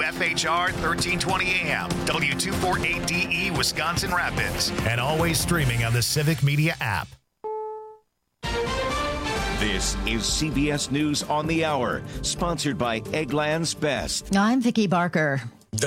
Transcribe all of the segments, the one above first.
WFHR 1320 AM, W248DE Wisconsin Rapids, and always streaming on the Civic Media app. This is CBS News on the Hour, sponsored by Eggland's Best. I'm Vicki Barker.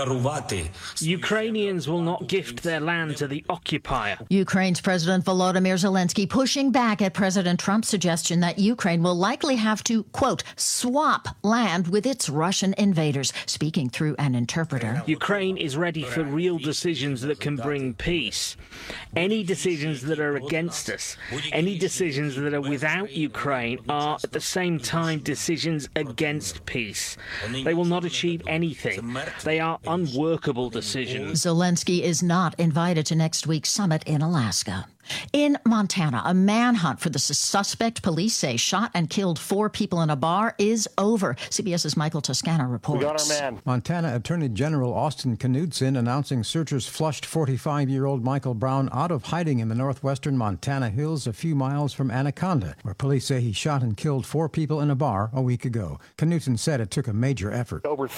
Ukrainians will not gift their land to the occupier. Ukraine's President Volodymyr Zelensky pushing back at President Trump's suggestion that Ukraine will likely have to, quote, swap land with its Russian invaders, speaking through an interpreter. Ukraine is ready for real decisions that can bring peace. Any decisions that are against us, any decisions that are without Ukraine are at the same time decisions against peace. They will not achieve anything. They are unworkable decisions. Zelensky is not invited to next week's summit in Alaska. In Montana, a manhunt for the suspect police say shot and killed 4 people in a bar is over. CBS's Michael Toscano reports. We got our man. Montana Attorney General Austin Knudsen announcing searchers flushed 45-year-old Michael Brown out of hiding in the northwestern Montana hills a few miles from Anaconda, where police say he shot and killed 4 people in a bar a week ago. Knudsen said it took a major effort. Over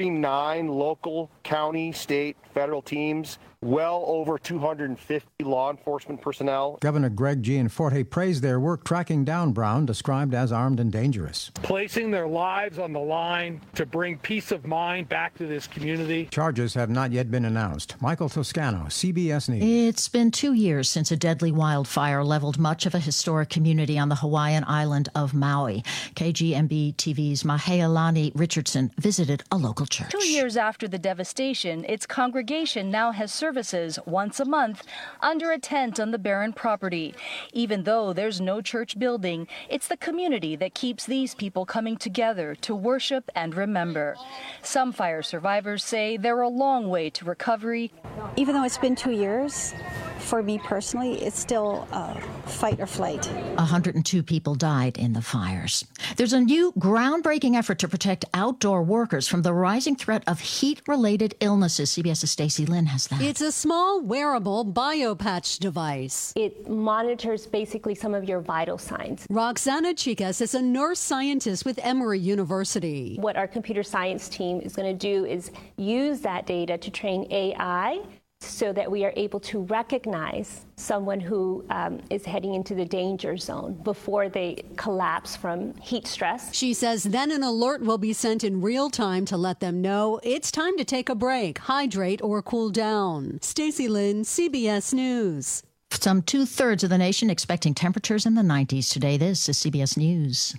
39 local, county, state, federal teams, well over 250 law enforcement personnel. Governor Greg Gianforte praised their work tracking down Brown, described as armed and dangerous. Placing their lives on the line to bring peace of mind back to this community. Charges have not yet been announced. Michael Toscano, CBS News. It's been 2 years since a deadly wildfire leveled much of a historic community on the Hawaiian island of Maui. KGMB TV's Mahealani Richardson visited a local church. 2 years after the devastation, its congregation now has services once a month under a tent on the barren property. Even though there's no church building, it's the community that keeps these people coming together to worship and remember. Some fire survivors say they're a long way to recovery. Even though it's been 2 years, for me personally, it's still fight or flight. 102 people died in the fires. There's a new groundbreaking effort to protect outdoor workers from the rising threat of heat-related illnesses. CBS's Stacey Lynn has that. It's a small wearable biopatch device. It monitors basically some of your vital signs. Roxana Chicas is a nurse scientist with Emory University. What our computer science team is going to do is use that data to train AI so that we are able to recognize someone who is heading into the danger zone before they collapse from heat stress. She says then an alert will be sent in real time to let them know it's time to take a break, hydrate, or cool down. Stacey Lynn, CBS News. Some 2/3 of the nation expecting temperatures in the 90s today. This is CBS News.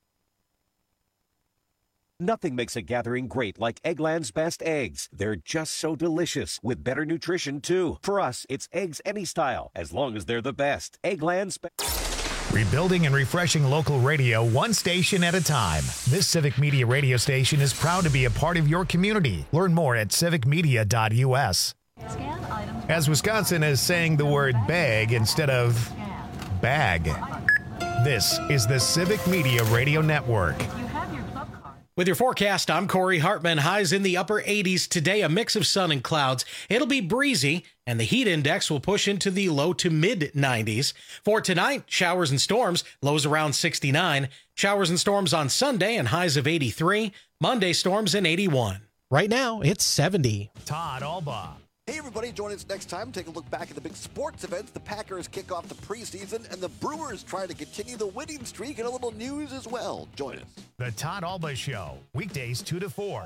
Nothing makes a gathering great like Eggland's Best eggs. They're just so delicious, with better nutrition, too. For us, it's eggs any style, as long as they're the best. Eggland's Best. Rebuilding and refreshing local radio one station at a time. This Civic Media radio station is proud to be a part of your community. Learn more at civicmedia.us. As Wisconsin is saying the word bag instead of bag. This is the Civic Media Radio Network. With your forecast, I'm Corey Hartman. Highs in the upper 80s today, a mix of sun and clouds. It'll be breezy, and the heat index will push into the low to mid 90s. For tonight, showers and storms, lows around 69. Showers and storms on Sunday and highs of 83. Monday, storms in 81. Right now, it's 70. Todd Alba. Hey everybody, join us next time. Take a look back at the big sports events. The Packers kick off the preseason, and the Brewers try to continue the winning streak, and a little news as well. Join us. The Todd Alba Show, weekdays 2 to 4.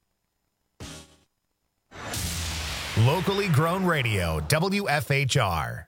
Locally grown radio, WFHR.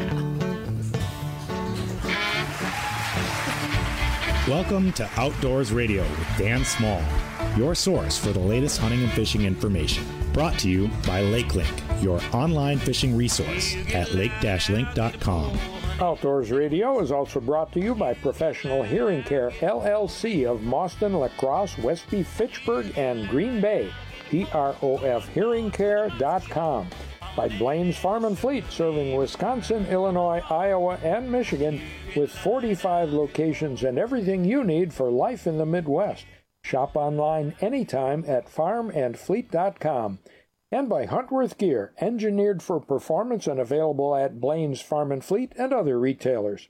Welcome to Outdoors Radio with Dan Small, your source for the latest hunting and fishing information. Brought to you by LakeLink, your online fishing resource at lake-link.com. Outdoors Radio is also brought to you by Professional Hearing Care, LLC of Mauston, La Crosse, Westby, Fitchburg, and Green Bay. PROFHearingCare.com. By Blaine's Farm and Fleet, serving Wisconsin, Illinois, Iowa, and Michigan with 45 locations and everything you need for life in the Midwest. Shop online anytime at farmandfleet.com. And by Huntworth Gear, engineered for performance and available at Blaine's Farm and Fleet and other retailers.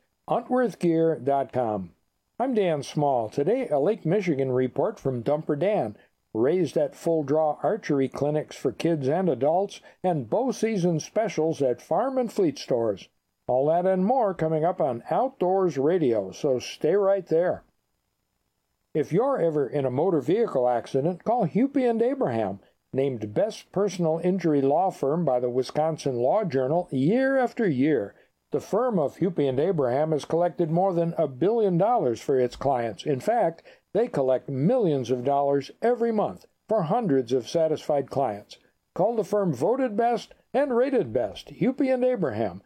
HuntworthGear.com. I'm Dan Small. Today, a Lake Michigan report from Dumper Dan. Raised at Full Draw archery clinics for kids and adults, and bow season specials at Farm and Fleet stores. All that and more coming up on Outdoors Radio, so stay right there. If you're ever in a motor vehicle accident, call Hupy and Abraham, named Best Personal Injury Law Firm by the Wisconsin Law Journal year after year. The firm of Hupy and Abraham has collected more than $1 billion for its clients. In fact, they collect millions of dollars every month for hundreds of satisfied clients. Call the firm voted best and rated best, Hupy and Abraham,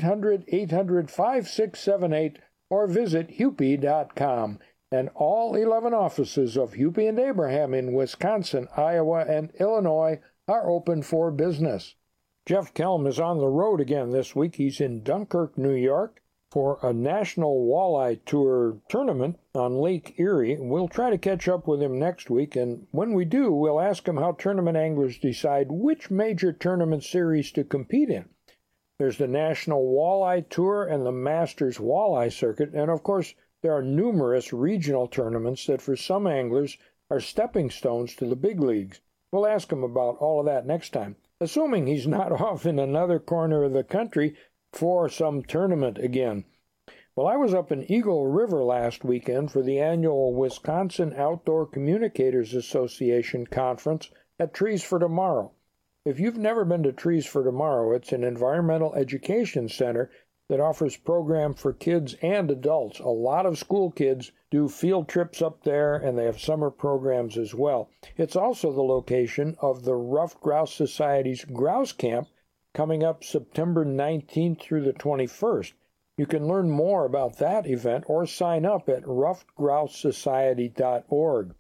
800-800-5678, or visit hupy.com. And all 11 offices of Hupy and Abraham in Wisconsin, Iowa, and Illinois are open for business. Jeff Kelm is on the road again this week. He's in Dunkirk, New York, for a National Walleye Tour tournament on Lake Erie. We'll try to catch up with him next week, and when we do, we'll ask him how tournament anglers decide which major tournament series to compete in. There's the National Walleye Tour and the Masters Walleye Circuit, and of course, there are numerous regional tournaments that for some anglers are stepping stones to the big leagues. We'll ask him about all of that next time, assuming he's not off in another corner of the country for some tournament again. Well, I was up in Eagle River last weekend for the annual Wisconsin Outdoor Communicators Association conference at Trees for Tomorrow. If you've never been to Trees for Tomorrow, it's an environmental education center that offers programs for kids and adults. A lot of school kids do field trips up there, and they have summer programs as well. It's also the location of the Ruffed Grouse Society's Grouse Camp coming up September 19th through the 21st. You can learn more about that event or sign up at ruffedgrousesociety.org.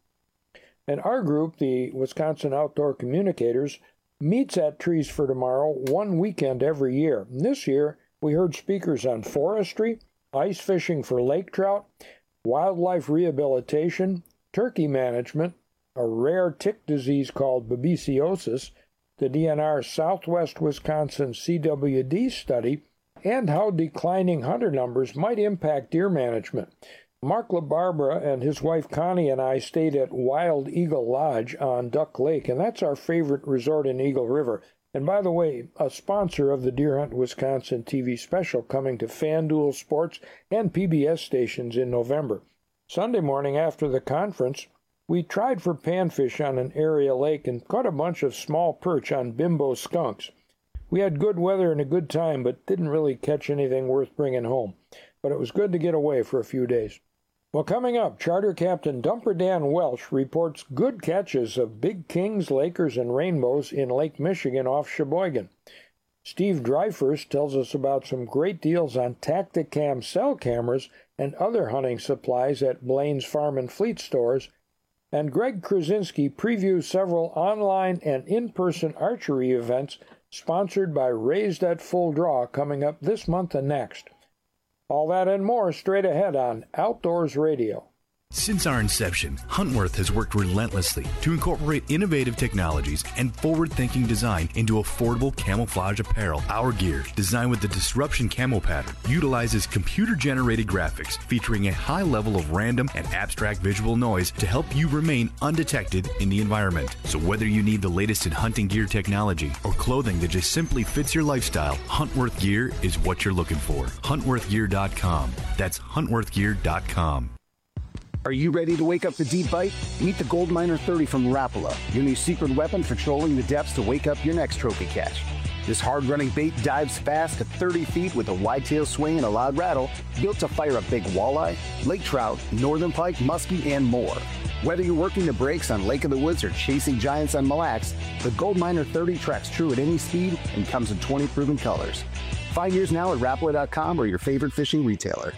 And our group, the Wisconsin Outdoor Communicators, meets at Trees for Tomorrow one weekend every year. And this year, we heard speakers on forestry, ice fishing for lake trout, wildlife rehabilitation, turkey management, a rare tick disease called babesiosis, the DNR Southwest Wisconsin CWD study, and how declining hunter numbers might impact deer management. Mark LaBarbera and his wife Connie and I stayed at Wild Eagle Lodge on Duck Lake, and that's our favorite resort in Eagle River. And by the way, a sponsor of the Deer Hunt Wisconsin TV special coming to FanDuel Sports and PBS stations in November. Sunday morning after the conference, we tried for panfish on an area lake and caught a bunch of small perch on bimbo skunks. We had good weather and a good time, but didn't really catch anything worth bringing home. But it was good to get away for a few days. Well, coming up, Charter Captain Dumper Dan Welsh reports good catches of big kings, lakers, and rainbows in Lake Michigan off Sheboygan. Steve Dryfors tells us about some great deals on Tacticam cell cameras and other hunting supplies at Blaine's Farm and Fleet stores. And Greg Krasinski previews several online and in-person archery events sponsored by Raised at Full Draw coming up this month and next. All that and more straight ahead on Outdoors Radio. Since our inception, Huntworth has worked relentlessly to incorporate innovative technologies and forward-thinking design into affordable camouflage apparel. Our gear, designed with the Disruption Camo pattern, utilizes computer-generated graphics featuring a high level of random and abstract visual noise to help you remain undetected in the environment. So whether you need the latest in hunting gear technology or clothing that just simply fits your lifestyle, Huntworth gear is what you're looking for. HuntworthGear.com. That's HuntworthGear.com. Are you ready to wake up the deep bite? Meet the Goldminer 30 from Rapala, your new secret weapon for trolling the depths to wake up your next trophy catch. This hard-running bait dives fast to 30 feet with a wide tail swing and a loud rattle, built to fire a big walleye, lake trout, northern pike, muskie, and more. Whether you're working the breaks on Lake of the Woods or chasing giants on Mille Lacs, the Goldminer 30 tracks true at any speed and comes in 20 proven colors. Find yours now at Rapala.com or your favorite fishing retailer.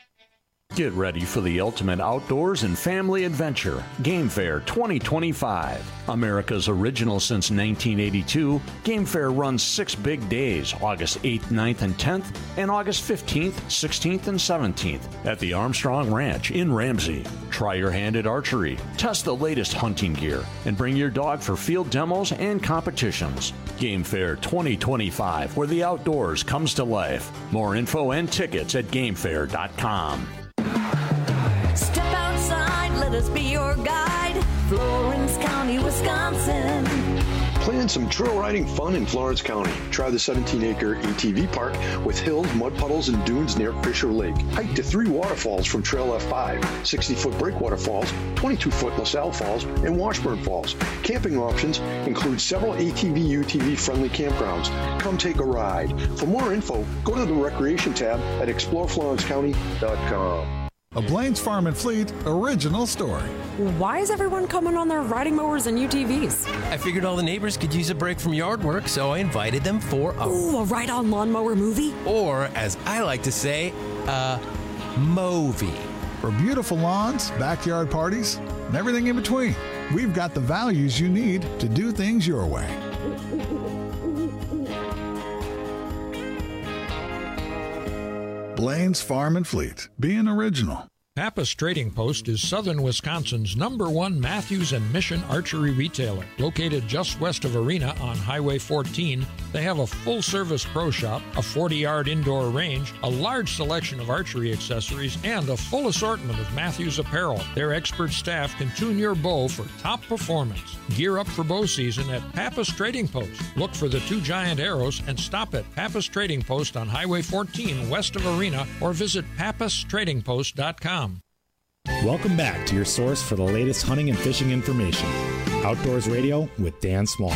Get ready for the ultimate outdoors and family adventure, Game Fair 2025. America's original since 1982, Game Fair runs 6 big days, August 8th, 9th, and 10th, and August 15th, 16th, and 17th at the Armstrong Ranch in Ramsey. Try your hand at archery, test the latest hunting gear, and bring your dog for field demos and competitions. Game Fair 2025, where the outdoors comes to life. More info and tickets at gamefair.com. Step outside, let us be your guide. Florence County, Wisconsin. Plan some trail riding fun in Florence County. Try the 17-acre ATV park with hills, mud puddles, and dunes near Fisher Lake. Hike to 3 waterfalls from Trail F5, 60-foot Breakwater Falls, 22-foot LaSalle Falls, and Washburn Falls. Camping options include several ATV, UTV-friendly campgrounds. Come take a ride. For more info, go to the Recreation tab at exploreflorencecounty.com. A Blaine's Farm and Fleet original story. Why is everyone coming on their riding mowers and UTVs? I figured all the neighbors could use a break from yard work, so I invited them for a ride-on lawnmower movie? Or, as I like to say, a movie. For beautiful lawns, backyard parties, and everything in between, we've got the values you need to do things your way. Blaine's Farm and Fleet, being original. Pappas Trading Post is southern Wisconsin's #1 Matthews and Mission archery retailer. Located just west of Arena on Highway 14, they have a full-service pro shop, a 40-yard indoor range, a large selection of archery accessories, and a full assortment of Matthews apparel. Their expert staff can tune your bow for top performance. Gear up for bow season at Pappas Trading Post. Look for the 2 giant arrows and stop at Pappas Trading Post on Highway 14 west of Arena or visit pappastradingpost.com. Welcome back to your source for the latest hunting and fishing information. Outdoors Radio with Dan Small.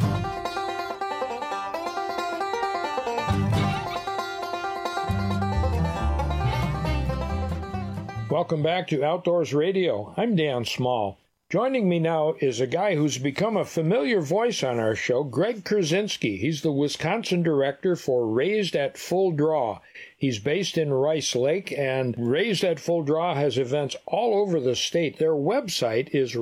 Welcome back to Outdoors Radio. I'm Dan Small. Joining me now is a guy who's become a familiar voice on our show, Greg Kurzinski. He's the Wisconsin director for Raised at Full Draw. He's based in Rice Lake, and Raised at Full Draw has events all over the state. Their website is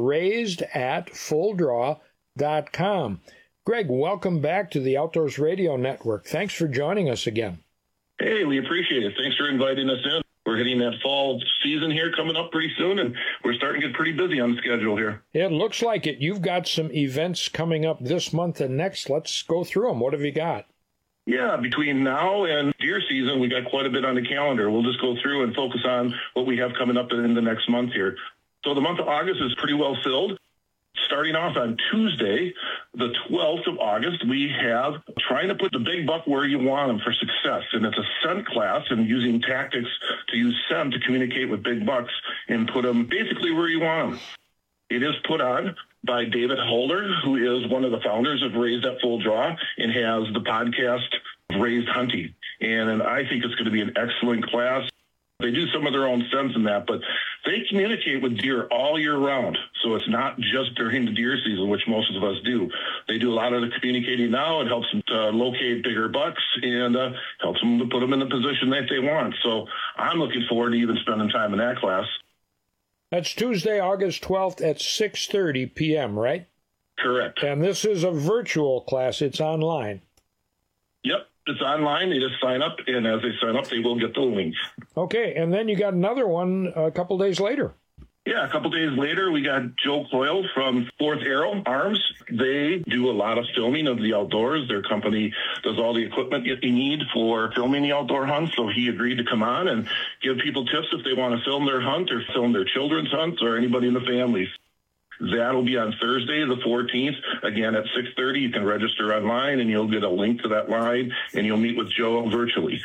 raisedatfulldraw.com. Greg, welcome back to the Outdoors Radio Network. Thanks for joining us again. Hey, we appreciate it. Thanks for inviting us in. We're hitting that fall season here coming up pretty soon, and we're starting to get pretty busy on the schedule here. It looks like it. You've got some events coming up this month and next. Let's go through them. What have you got? Yeah, between now and deer season, we got quite a bit on the calendar. We'll just go through and focus on what we have coming up in the next month here. So the month of August is pretty well filled. Starting off on Tuesday, the 12th of August, we have trying to put the big buck where you want them for success. And it's a scent class and using tactics to use scent to communicate with big bucks and put them basically where you want them. It is put on by David Holder, who is one of the founders of Raised at Full Draw and has the podcast Raised Hunting. And I think it's going to be an excellent class. They do some of their own scents in that, but they communicate with deer all year round. So it's not just during the deer season, which most of us do. They do a lot of the communicating now. It helps them to locate bigger bucks and helps them to put them in the position that they want. So I'm looking forward to even spending time in that class. That's Tuesday, August 12th at 6:30 p.m., right? Correct. And this is a virtual class. It's online. Yep. It's online. They just sign up, and as they sign up, they will get the link. Okay, and then you got another one a couple days later. Yeah, a couple days later, we got Joe Coyle from Fourth Arrow Arms. They do a lot of filming of the outdoors. Their company does all the equipment you need for filming the outdoor hunts, so he agreed to come on and give people tips if they want to film their hunt or film their children's hunts or anybody in the family. That'll be on Thursday, the 14th, again at 6:30. You can register online, and you'll get a link to that line, and you'll meet with Joe virtually.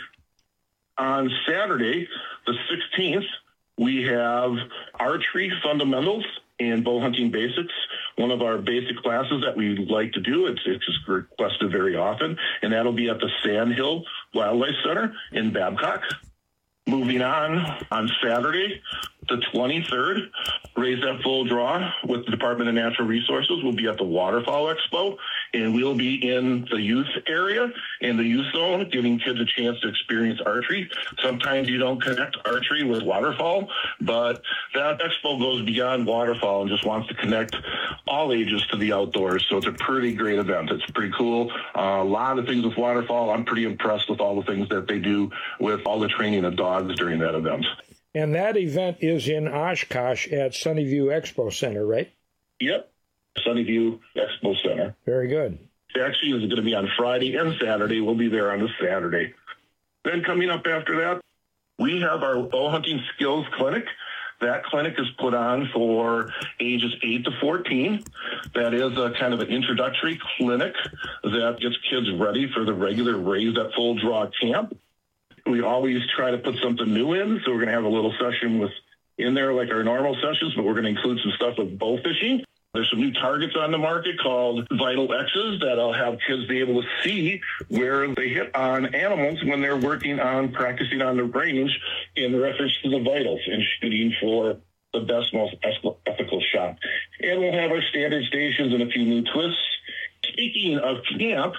On Saturday, the 16th, we have Archery Fundamentals and Bow Hunting Basics, one of our basic classes that we like to do. It's just requested very often, and that'll be at the Sandhill Wildlife Center in Babcock. Moving on Saturday, the 23rd, Raised at Full Draw with the Department of Natural Resources will be at the Waterfowl Expo, and we'll be in the youth area, in the youth zone, giving kids a chance to experience archery. Sometimes you don't connect archery with waterfowl, but that expo goes beyond waterfowl and just wants to connect all ages to the outdoors. So it's a pretty great event. It's pretty cool. A lot of things with waterfowl. I'm pretty impressed with all the things that they do with all the training of dogs during that event. And that event is in Oshkosh at Sunnyview Expo Center, right? Yep, Sunnyview Expo Center. Very good. It actually is going to be on Friday and Saturday. We'll be there on the Saturday. Then coming up after that, we have our bow hunting skills clinic. That clinic is put on for ages 8 to 14. That is a kind of an introductory clinic that gets kids ready for the regular Raised at Full Draw camp. We always try to put something new in, so we're going to have a little session in there like our normal sessions, but we're going to include some stuff with bow fishing. There's some new targets on the market called Vital X's that'll have kids be able to see where they hit on animals when they're working on practicing on the range in reference to the vitals and shooting for the best, most ethical shot. And we'll have our standard stations and a few new twists. Speaking of camp,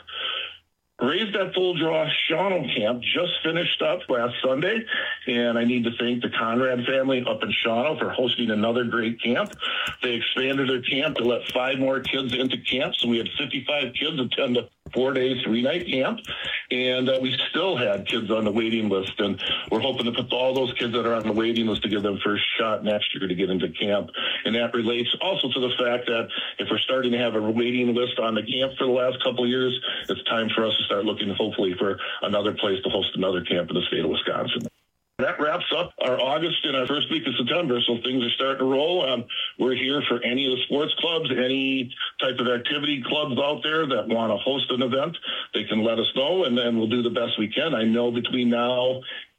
Raised at Full Draw Shawano Camp just finished up last Sunday, and I need to thank the Conrad family up in Shawano for hosting another great camp. They expanded their camp to let 5 more kids into camp, so we had 55 kids attend a 4-day, 3-night camp, and we still had kids on the waiting list, and we're hoping to put all those kids that are on the waiting list to give them first shot next year to get into camp. And that relates also to the fact that if we're starting to have a waiting list on the camp for the last couple of years, it's time for us to start looking hopefully for another place to host another camp in the state of Wisconsin. That wraps up our August and our first week of September, so things are starting to roll. We're here for any of the sports clubs, any type of activity clubs out there that want to host an event. They can let us know, and then we'll do the best we can. I know between now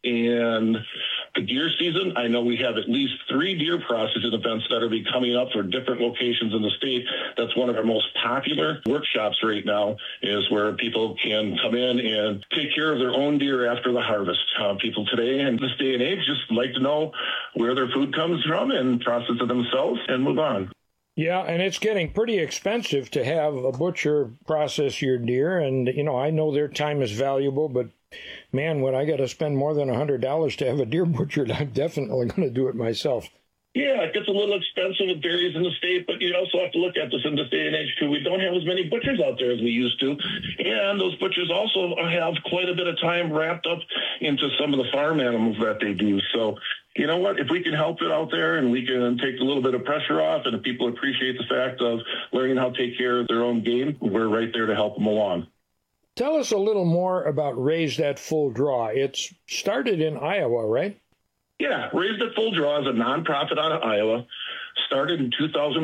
and the deer season, I know we have at least 3 deer processing events that are coming up for different locations in the state. That's one of our most popular workshops right now, is where people can come in and take care of their own deer after the harvest. People today in this day and age just like to know where their food comes from and process it themselves and move on. Yeah, and it's getting pretty expensive to have a butcher process your deer. And, I know their time is valuable, but man, when I got to spend more than $100 to have a deer butchered, I'm definitely going to do it myself. Yeah, it gets a little expensive. It varies in the state, but you also have to look at this in this day and age, too. We don't have as many butchers out there as we used to, and those butchers also have quite a bit of time wrapped up into some of the farm animals that they do. So, you know what? If we can help it out there and we can take a little bit of pressure off, and if people appreciate the fact of learning how to take care of their own game, we're right there to help them along. Tell us a little more about Raised at Full Draw. It's started in Iowa, right? Yeah, Raised at Full Draw is a nonprofit out of Iowa, started in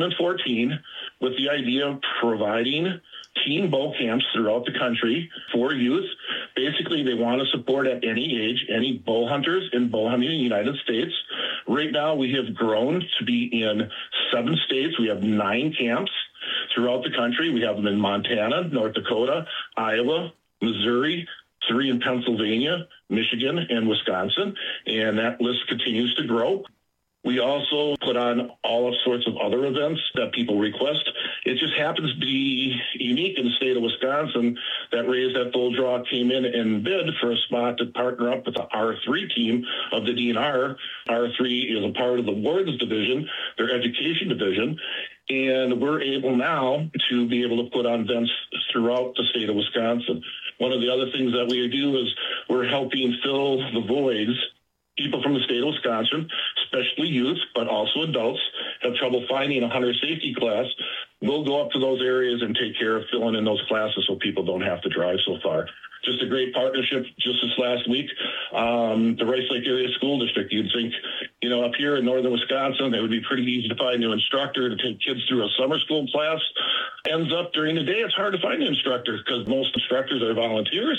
2014 with the idea of providing teen bow camps throughout the country for youth. Basically, they want to support at any age any bow hunters in bow hunting in the United States. Right now, we have grown to be in 7 states. We have 9 camps throughout the country. We have them in Montana, North Dakota, Iowa, Missouri, 3 in Pennsylvania, Michigan, and Wisconsin, and that list continues to grow. We also put on all sorts of other events that people request. It just happens to be unique in the state of Wisconsin that Raised at Full Draw came in and bid for a spot to partner up with the R3 team of the DNR. R3 is a part of the Wards Division, their education division, and we're able now to be able to put on events throughout the state of Wisconsin. One of the other things that we do is we're helping fill the voids. People from the state of Wisconsin, especially youth, but also adults, have trouble finding a hunter safety class. We'll go up to those areas and take care of filling in those classes so people don't have to drive so far. Just a great partnership just this last week. The Rice Lake Area School District, you'd think, up here in northern Wisconsin, it would be pretty easy to find an instructor to take kids through a summer school class. Ends up during the day, it's hard to find an instructor because most instructors are volunteers,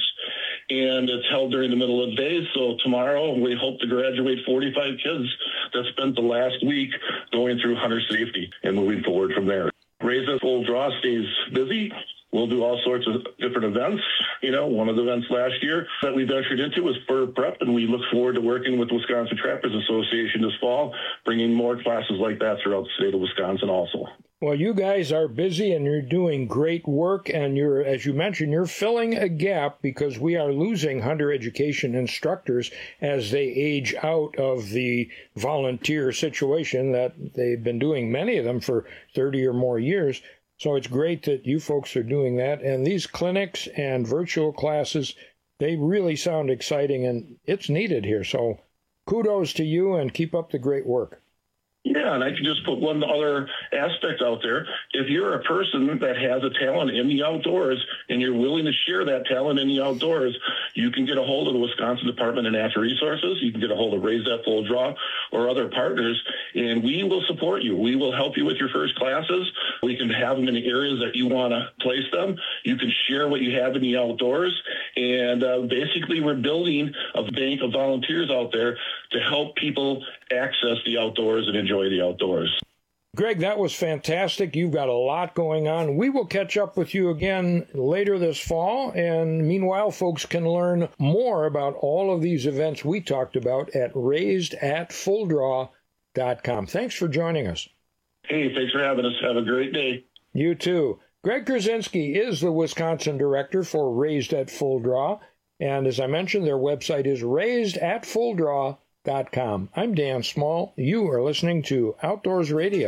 and it's held during the middle of the day. So tomorrow, we hope to graduate 45 kids that spent the last week going through hunter safety and moving forward from there. Raised at Full Draw stays busy. We'll do all sorts of different events. One of the events last year that we ventured into was Fur Prep, and we look forward to working with the Wisconsin Trappers Association this fall, bringing more classes like that throughout the state of Wisconsin also. Well, you guys are busy and you're doing great work, and as you mentioned, you're filling a gap because we are losing hunter education instructors as they age out of the volunteer situation that they've been doing, many of them for 30 or more years. So it's great that you folks are doing that. And these clinics and virtual classes, they really sound exciting, and it's needed here. So kudos to you, and keep up the great work. Yeah, and I can just put one other aspect out there. If you're a person that has a talent in the outdoors and you're willing to share that talent in the outdoors, you can get a hold of the Wisconsin Department of Natural Resources. You can get a hold of Raised at Full Draw, or other partners, and we will support you. We will help you with your first classes. We can have them in the areas that you want to place them. You can share what you have in the outdoors, and basically we're building a bank of volunteers out there to help people access the outdoors and enjoy the outdoors. Greg, that was fantastic. You've got a lot going on. We will catch up with you again later this fall. And meanwhile, folks can learn more about all of these events we talked about at raisedatfulldraw.com. Thanks for joining us. Hey, thanks for having us. Have a great day. You too. Greg Krasinski is the Wisconsin director for Raised at Full Draw. And as I mentioned, their website is raisedatfulldraw.com. I'm Dan Small. You are listening to Outdoors Radio.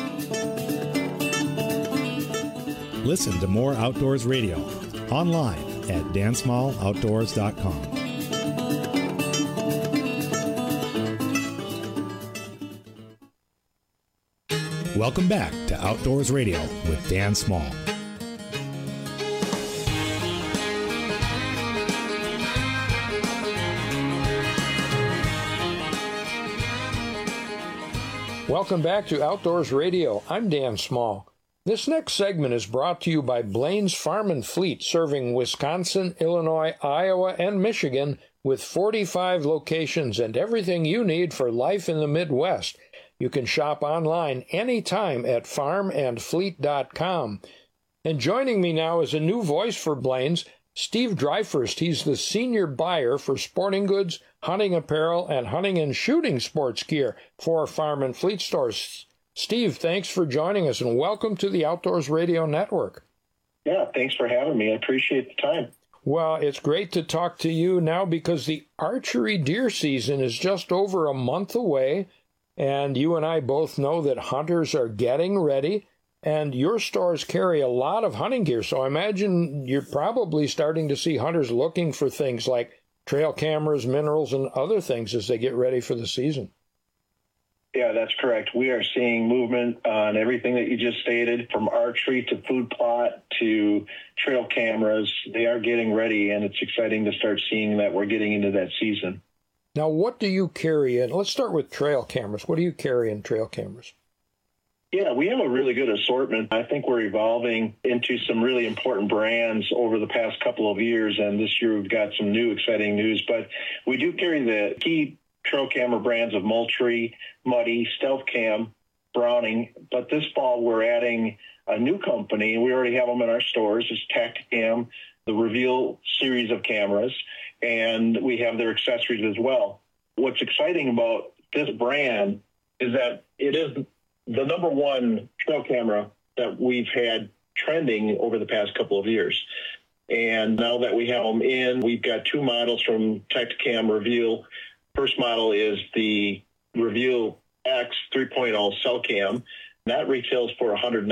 Listen to more Outdoors Radio online at dansmalloutdoors.com. Welcome back to Outdoors Radio with Dan Small. Welcome back to Outdoors Radio. I'm Dan Small. This next segment is brought to you by Blaine's Farm and Fleet, serving Wisconsin, Illinois, Iowa, and Michigan with 45 locations and everything you need for life in the Midwest. You can shop online anytime at farmandfleet.com. And joining me now is a new voice for Blaine's, Steve Dryfurst. He's the senior buyer for sporting goods, hunting apparel, and hunting and shooting sports gear for Farm and Fleet stores. Steve, thanks for joining us, and welcome to the Outdoors Radio Network. Yeah, thanks for having me. I appreciate the time. Well, it's great to talk to you now because the archery deer season is just over a month away, and you and I both know that hunters are getting ready, and your stores carry a lot of hunting gear, so I imagine you're probably starting to see hunters looking for things like trail cameras, minerals, and other things as they get ready for the season. Yeah, that's correct. We are seeing movement on everything that you just stated, from archery to food plot to trail cameras. They are getting ready, and it's exciting to start seeing that we're getting into that season. Now, what do you carry in? Let's start with trail cameras. What do you carry in trail cameras? Yeah, we have a really good assortment. I think we're evolving into some really important brands over the past couple of years, and this year we've got some new exciting news. But we do carry the key trail camera brands of Moultrie, Muddy, Stealth Cam, Browning. But this fall we're adding a new company, and we already have them in our stores. It's Tacticam, the Reveal series of cameras, and we have their accessories as well. What's exciting about this brand is that it is the number one trail camera that we've had trending over the past couple of years. And now that we have them in, we've got two models from Tacticam Reveal. First model is the Reveal X 3.0 cell cam. That retails for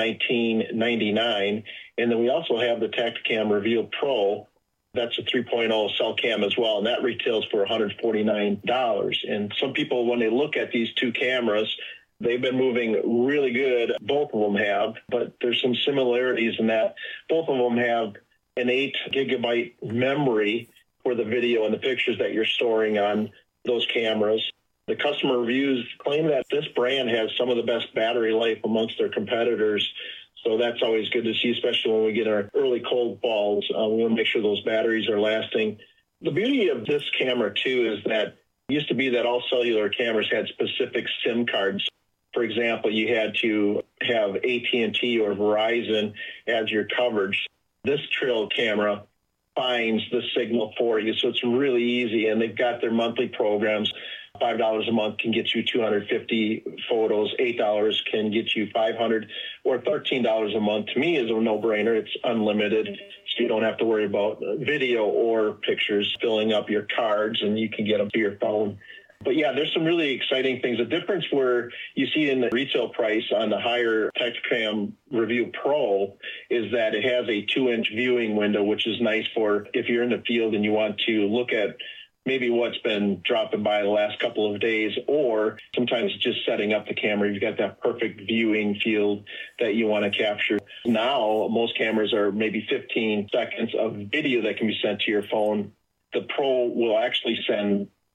$119.99. And then we also have the Tacticam Reveal Pro. That's a 3.0 cell cam as well, and that retails for $149. And some people, when they look at these two cameras, they've been moving really good. Both of them have, but there's some similarities in that both of them have an 8 gigabyte memory for the video and the pictures that you're storing on those cameras. The customer reviews claim that this brand has some of the best battery life amongst their competitors. So that's always good to see, especially when we get our early cold falls. We want to make sure those batteries are lasting. The beauty of this camera, too, is that it used to be that all cellular cameras had specific SIM cards. For example, you had to have AT&T or Verizon as your coverage. This trail camera finds the signal for you, so it's really easy, and they've got their monthly programs. $5 a month can get you 250 photos. $8 can get you 500, or $13 a month to me is a no-brainer. It's unlimited, so you don't have to worry about video or pictures filling up your cards, and you can get them to your phone. But yeah, there's some really exciting things. The difference where you see in the retail price on the higher Tacticam Reveal Pro is that it has a 2-inch viewing window, which is nice for if you're in the field and you want to look at maybe what's been dropping by the last couple of days, or sometimes just setting up the camera. You've got that perfect viewing field that you want to capture. Now, most cameras are maybe 15 seconds of video that can be sent to your phone. The Pro will actually send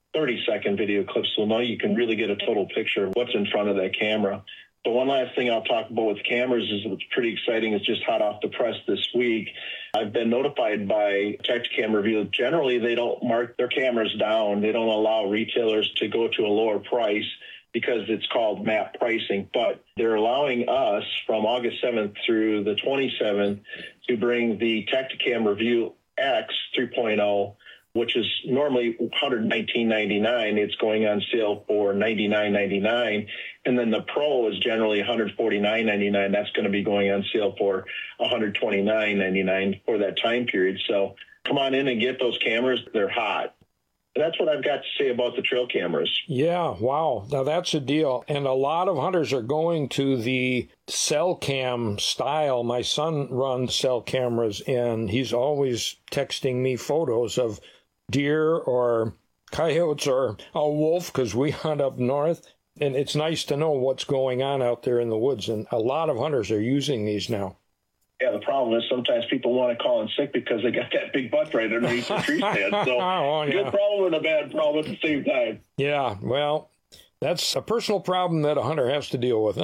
30-second video clips. So now you can really get a total picture of what's in front of that camera. But one last thing I'll talk about with cameras is what's pretty exciting. It's just hot off the press this week. I've been notified by Tactacam Review. Generally, they don't mark their cameras down. They don't allow retailers to go to a lower price because it's called MAP pricing. But they're allowing us from August 7th through the 27th to bring the Tactacam Review X 3.0, which is normally $119.99. It's going on sale for $99.99. And then the Pro is generally $149.99. That's going to be going on sale for $129.99 for that time period. So come on in and get those cameras. They're hot. And that's what I've got to say about the trail cameras. Yeah, wow. Now that's a deal. And a lot of hunters are going to the cell cam style. My son runs cell cameras, and he's always texting me photos of deer or coyotes or a wolf because we hunt up north. And it's nice to know what's going on out there in the woods. And a lot of hunters are using these now. Yeah, the problem is sometimes people want to call in sick because they got that big butt right underneath the tree stand. So good problem and a bad problem at the same time. Yeah, well, that's a personal problem that a hunter has to deal with.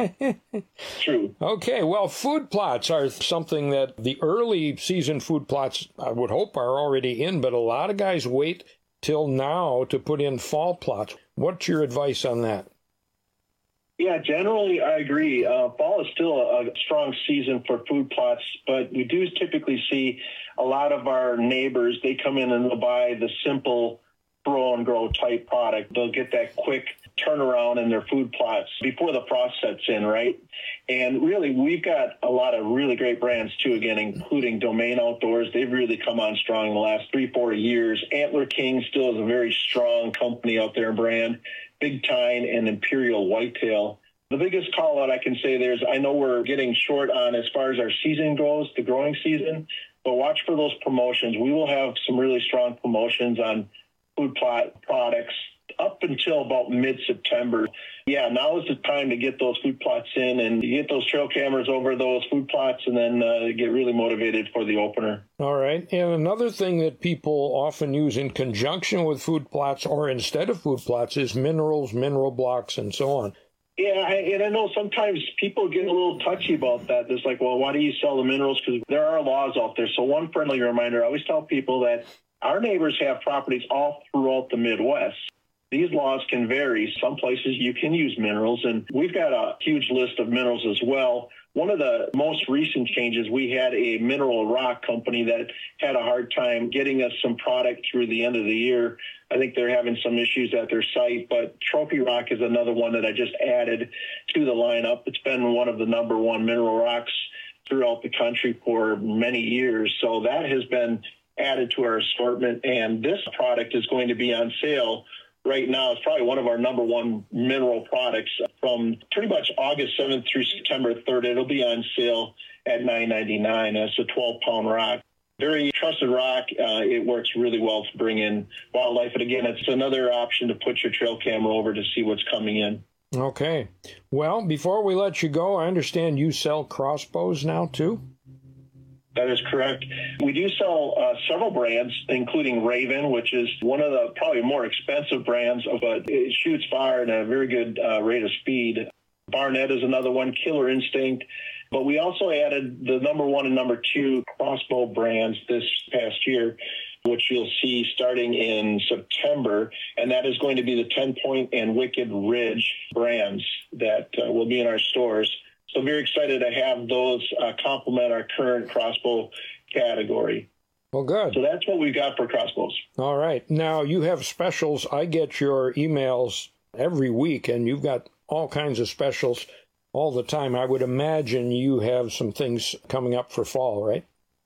True. Okay, well, food plots are something that the early season food plots, I would hope, are already in, but a lot of guys wait till now to put in fall plots. What's your advice on that? Yeah, generally I agree. Fall is still a strong season for food plots, but we do typically see a lot of our neighbors, they come in and they'll buy the simple throw and grow type product. They'll get that quick turnaround in their food plots before the frost sets in, right? And really, we've got a lot of really great brands too, again, including Domain Outdoors. They've really come on strong in the last 3-4 years. Antler King still is a very strong company out there, brand. Big Tine and Imperial Whitetail. The biggest call out I can say there is, I know we're getting short on as far as our season goes, the growing season, but watch for those promotions. We will have some really strong promotions on food plot products up until about mid-September. Yeah, now is the time to get those food plots in and get those trail cameras over those food plots and then get really motivated for the opener. All right. And another thing that people often use in conjunction with food plots or instead of food plots is minerals, mineral blocks, and so on. Yeah, and I know sometimes people get a little touchy about that. It's like, well, why do you sell the minerals? Because there are laws out there. So one friendly reminder, I always tell people that our neighbors have properties all throughout the Midwest. These laws can vary. Some places you can use minerals, and we've got a huge list of minerals as well. One of the most recent changes, we had a mineral rock company that had a hard time getting us some product through the end of the year. I think they're having some issues at their site, but Trophy Rock is another one that I just added to the lineup. It's been one of the number one mineral rocks throughout the country for many years. So that has been added to our assortment, and this product is going to be on sale right now. It's probably one of our number one mineral products from pretty much August 7th through September 3rd. It'll be on sale at $9.99. It's a 12-pound rock. Very trusted rock. It works really well to bring in wildlife. And again, it's another option to put your trail camera over to see what's coming in. Okay. Well, before we let you go, I understand you sell crossbows now too? That is correct. We do sell several brands, including Raven, which is one of the probably more expensive brands, but it shoots fire at a very good rate of speed. Barnett is another one, Killer Instinct. But we also added the number one and number two crossbow brands this past year, which you'll see starting in September. And that is going to be the 10 Point and Wicked Ridge brands that will be in our stores. So very excited to have those complement our current crossbow category. Well, good. So that's what we've got for crossbows. All right. Now, you have specials. I get your emails every week, and you've got all kinds of specials all the time. I would imagine you have some things coming up for fall, right?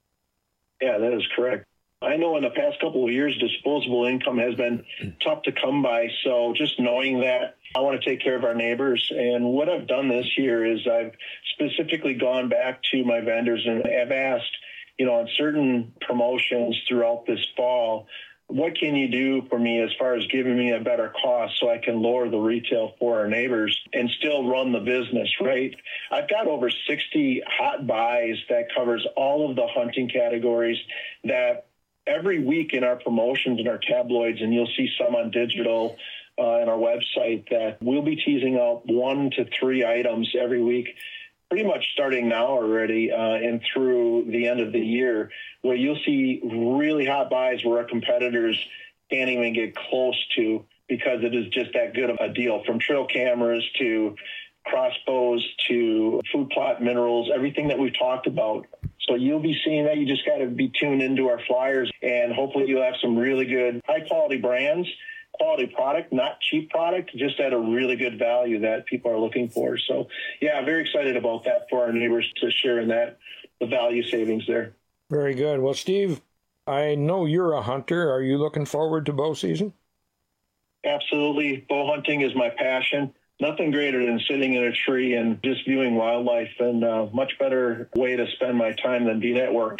Yeah, that is correct. I know in the past couple of years, disposable income has been tough to come by. So just knowing that, I want to take care of our neighbors. And what I've done this year is I've specifically gone back to my vendors and have asked, on certain promotions throughout this fall, what can you do for me as far as giving me a better cost so I can lower the retail for our neighbors and still run the business, right? I've got over 60 hot buys that covers all of the hunting categories that every week in our promotions and our tabloids, and you'll see some on digital and our website, that we'll be teasing out 1 to 3 items every week, pretty much starting now already and through the end of the year, where you'll see really hot buys where our competitors can't even get close to, because it is just that good of a deal. From trail cameras to crossbows to food plot minerals, everything that we've talked about. So you'll be seeing that. You just got to be tuned into our flyers, and hopefully you'll have some really good high-quality brands, quality product, not cheap product, just at a really good value that people are looking for. So, yeah, very excited about that for our neighbors to share in that, the value savings there. Very good. Well, Steve, I know you're a hunter. Are you looking forward to bow season? Absolutely. Bow hunting is my passion. Nothing greater than sitting in a tree and just viewing wildlife, and a much better way to spend my time than being at work.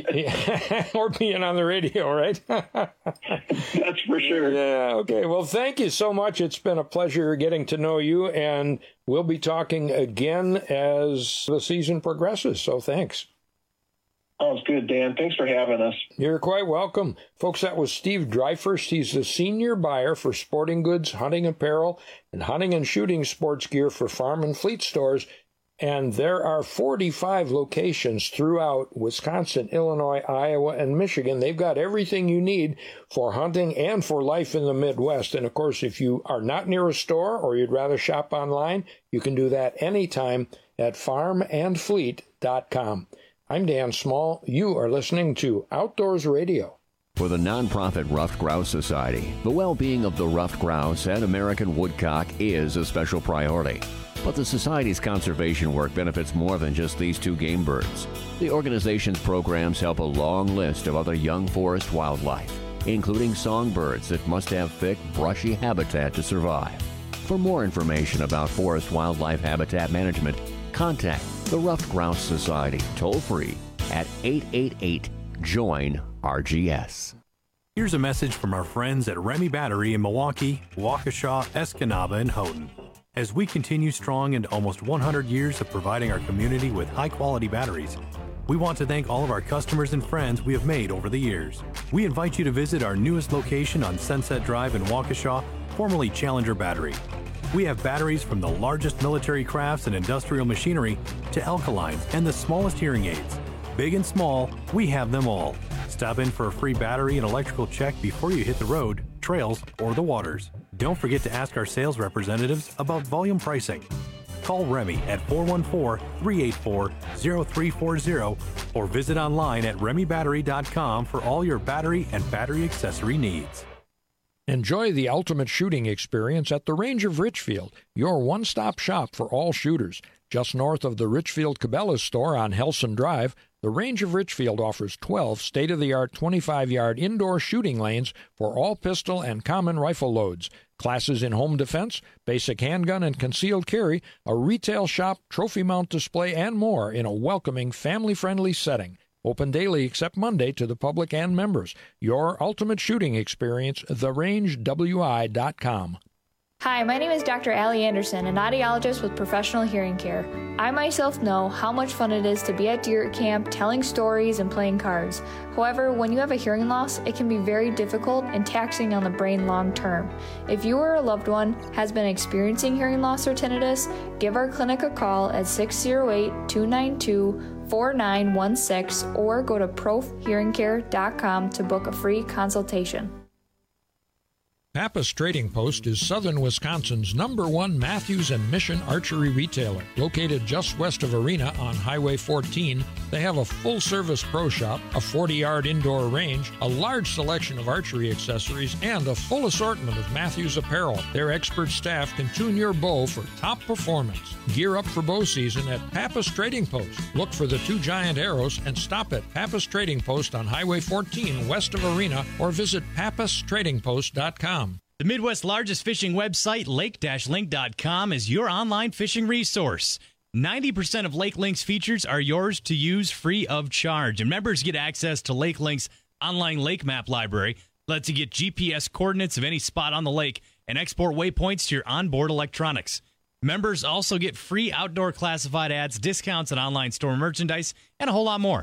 Or being on the radio, right? That's for sure. Yeah, okay. Well, thank you so much. It's been a pleasure getting to know you, and we'll be talking again as the season progresses, so thanks. Sounds good, Dan. Thanks for having us. You're quite welcome. Folks, that was Steve Dryfurst. He's the senior buyer for sporting goods, hunting apparel, and hunting and shooting sports gear for farm and fleet stores. And there are 45 locations throughout Wisconsin, Illinois, Iowa, and Michigan. They've got everything you need for hunting and for life in the Midwest. And, of course, if you are not near a store or you'd rather shop online, you can do that anytime at farmandfleet.com. I'm Dan Small. You are listening to Outdoors Radio. For the nonprofit Ruffed Grouse Society, the well-being of the ruffed grouse and American woodcock is a special priority. But the Society's conservation work benefits more than just these 2 game birds. The organization's programs help a long list of other young forest wildlife, including songbirds that must have thick, brushy habitat to survive. For more information about forest wildlife habitat management, contact the Ruffed Grouse Society toll-free at 888-JOIN-RGS. Here's a message from our friends at Remy Battery in Milwaukee, Waukesha, Escanaba, and Houghton. As we continue strong into almost 100 years of providing our community with high-quality batteries, we want to thank all of our customers and friends we have made over the years. We invite you to visit our newest location on Sunset Drive in Waukesha, formerly Challenger Battery. We have batteries from the largest military crafts and industrial machinery to alkalines and the smallest hearing aids. Big and small, we have them all. Stop in for a free battery and electrical check before you hit the road, trails, or the waters. Don't forget to ask our sales representatives about volume pricing. Call Remy at 414-384-0340 or visit online at remybattery.com for all your battery and battery accessory needs. Enjoy the ultimate shooting experience at the Range of Richfield, your one-stop shop for all shooters. Just north of the Richfield Cabela's store on Helson Drive, the Range of Richfield offers 12 state-of-the-art 25-yard indoor shooting lanes for all pistol and common rifle loads, classes in home defense, basic handgun and concealed carry, a retail shop, trophy mount display, and more in a welcoming, family-friendly setting. Open daily except Monday to the public and members. Your ultimate shooting experience, therangewi.com. Hi, my name is Dr. Allie Anderson, an audiologist with Professional Hearing Care. I myself know how much fun it is to be at deer camp, telling stories and playing cards. However, when you have a hearing loss, it can be very difficult and taxing on the brain long term. If you or a loved one has been experiencing hearing loss or tinnitus, give our clinic a call at 608-292-4916 or go to profhearingcare.com to book a free consultation. Pappas Trading Post is southern Wisconsin's #1 Matthews and Mission archery retailer. Located just west of Arena on Highway 14, they have a full-service pro shop, a 40-yard indoor range, a large selection of archery accessories, and a full assortment of Matthews apparel. Their expert staff can tune your bow for top performance. Gear up for bow season at Pappas Trading Post. Look for the 2 giant arrows and stop at Pappas Trading Post on Highway 14 west of Arena or visit pappastradingpost.com. The Midwest's largest fishing website, lake-link.com, is your online fishing resource. 90% of Lake Link's features are yours to use free of charge. And members get access to Lake Link's online lake map library. Lets you get GPS coordinates of any spot on the lake and export waypoints to your onboard electronics. Members also get free outdoor classified ads, discounts on online store merchandise, and a whole lot more.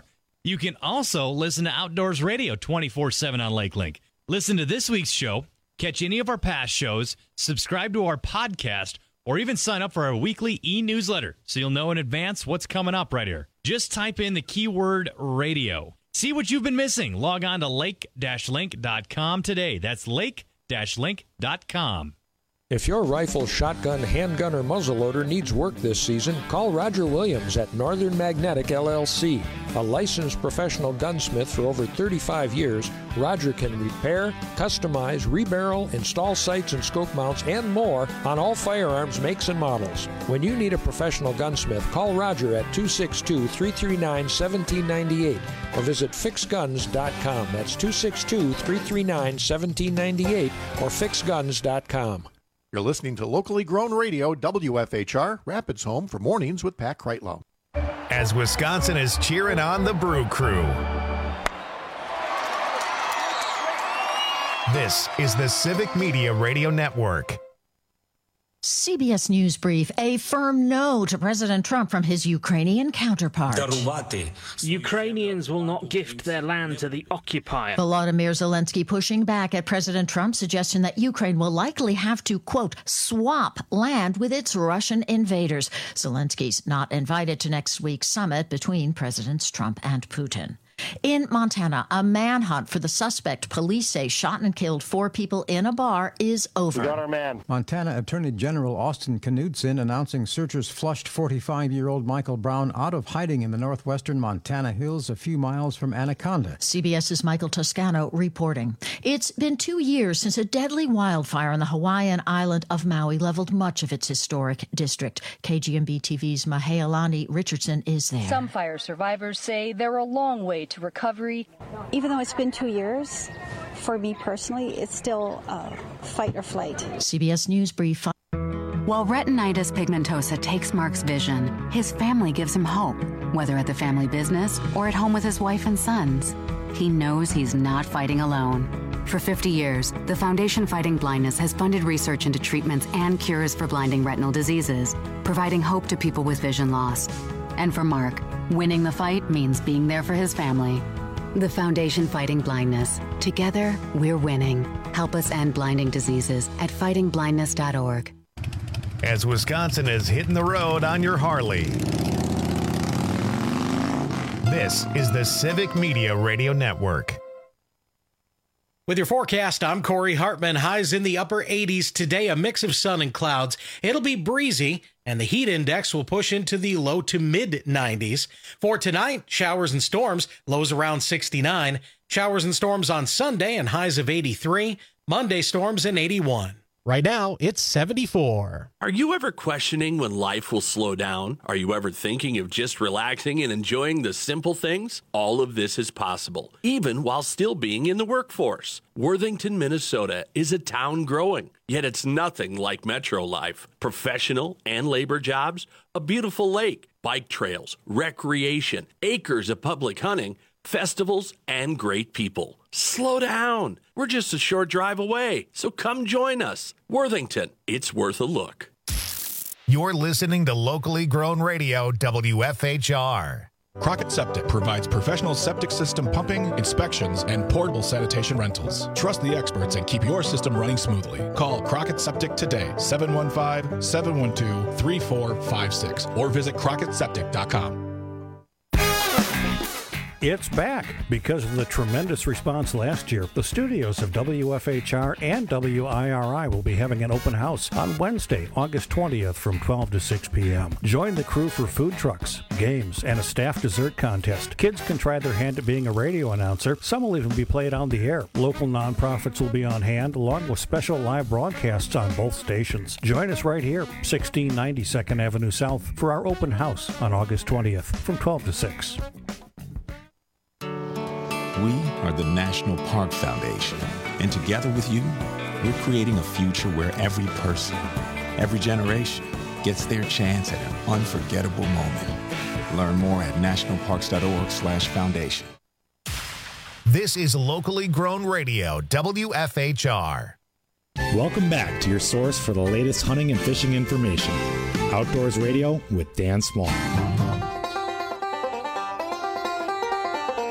You can also listen to Outdoors Radio 24/7 on LakeLink. Listen to this week's show, catch any of our past shows, subscribe to our podcast, or even sign up for our weekly e-newsletter so you'll know in advance what's coming up right here. Just type in the keyword radio. See what you've been missing. Log on to lake-link.com today. That's lake-link.com. If your rifle, shotgun, handgun, or muzzleloader needs work this season, call Roger Williams at Northern Magnetic LLC. A licensed professional gunsmith for over 35 years, Roger can repair, customize, rebarrel, install sights and scope mounts, and more on all firearms makes and models. When you need a professional gunsmith, call Roger at 262-339-1798 or visit fixguns.com. That's 262-339-1798 or fixguns.com. You're listening to locally grown radio, WFHR, Rapids home for Mornings with Pat Kreitlow. As Wisconsin is cheering on the Brew Crew. This is the Civic Media Radio Network. CBS News Brief, a firm no to President Trump from his Ukrainian counterpart. Ukrainians will not gift their land to the occupier. Volodymyr Zelensky pushing back at President Trump's suggestion that Ukraine will likely have to, quote, swap land with its Russian invaders. Zelensky's not invited to next week's summit between Presidents Trump and Putin. In Montana, a manhunt for the suspect police say shot and killed 4 people in a bar is over. We got our man. Montana Attorney General Austin Knudsen announcing searchers flushed 45-year-old Michael Brown out of hiding in the northwestern Montana hills a few miles from Anaconda. CBS's Michael Toscano reporting. It's been 2 years since a deadly wildfire on the Hawaiian island of Maui leveled much of its historic district. KGMB TV's Mahealani Richardson is there. Some fire survivors say they're a long way to recovery. Even though it's been 2 years, for me personally, it's still fight or flight. CBS News Brief. While retinitis pigmentosa takes Mark's vision, his family gives him hope, whether at the family business or at home with his wife and sons. He knows he's not fighting alone. For 50 years, the Foundation Fighting Blindness has funded research into treatments and cures for blinding retinal diseases, providing hope to people with vision loss. And for Mark, winning the fight means being there for his family. The Foundation Fighting Blindness. Together, we're winning. Help us end blinding diseases at fightingblindness.org. As Wisconsin is hitting the road on your Harley. This is the Civic Media Radio Network. With your forecast, I'm Corey Hartman. Highs in the upper 80s today, a mix of sun and clouds. It'll be breezy, and the heat index will push into the low to mid 90s. For tonight, showers and storms, lows around 69. Showers and storms on Sunday and highs of 83. Monday storms and 81. Right now, it's 74. Are you ever questioning when life will slow down? Are you ever thinking of just relaxing and enjoying the simple things? All of this is possible, even while still being in the workforce. Worthington, Minnesota is a town growing, yet it's nothing like metro life. Professional and labor jobs, a beautiful lake, bike trails, recreation, acres of public hunting, festivals, and great people. Slow down. We're just a short drive away, so come join us. Worthington, it's worth a look. You're listening to locally grown radio, WFHR. Crockett Septic provides professional septic system pumping, inspections, and portable sanitation rentals. Trust the experts and keep your system running smoothly. Call Crockett Septic today, 715-712-3456, or visit CrockettSeptic.com. It's back. Because of the tremendous response last year, the studios of WFHR and WIRI will be having an open house on Wednesday, August 20th from 12 to 6 p.m. Join the crew for food trucks, games, and a staff dessert contest. Kids can try their hand at being a radio announcer. Some will even be played on the air. Local nonprofits will be on hand, along with special live broadcasts on both stations. Join us right here, 1690 2nd Avenue South, for our open house on August 20th from 12 to 6. We are the National Park Foundation, and together with you, we're creating a future where every person, every generation gets their chance at an unforgettable moment. Learn more at nationalparks.org/foundation. This is locally grown radio, WFHR. Welcome back to your source for the latest hunting and fishing information. Outdoors Radio with Dan Small.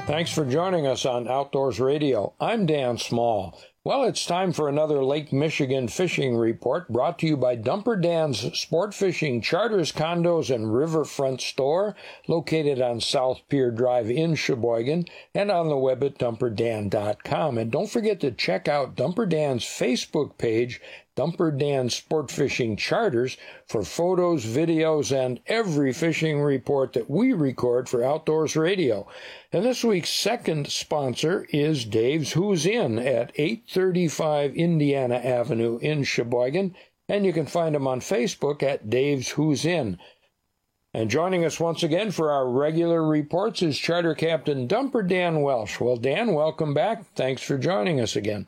Thanks for joining us on Outdoors Radio. I'm Dan Small. Well, it's time for another Lake Michigan fishing report brought to you by Dumper Dan's Sport Fishing Charters, Condos, and Riverfront Store, located on South Pier Drive in Sheboygan, and on the web at dumperdan.com. And don't forget to check out Dumper Dan's Facebook page, Dumper Dan Sport Fishing Charters, for photos, videos, and every fishing report that we record for Outdoors Radio. And this week's second sponsor is Dave's Who's In at 835 Indiana Avenue in Sheboygan, and you can find him on Facebook at Dave's Who's In. And joining us once again for our regular reports is Charter Captain Dumper Dan Welsh. Well, Dan, welcome back. Thanks for joining us again.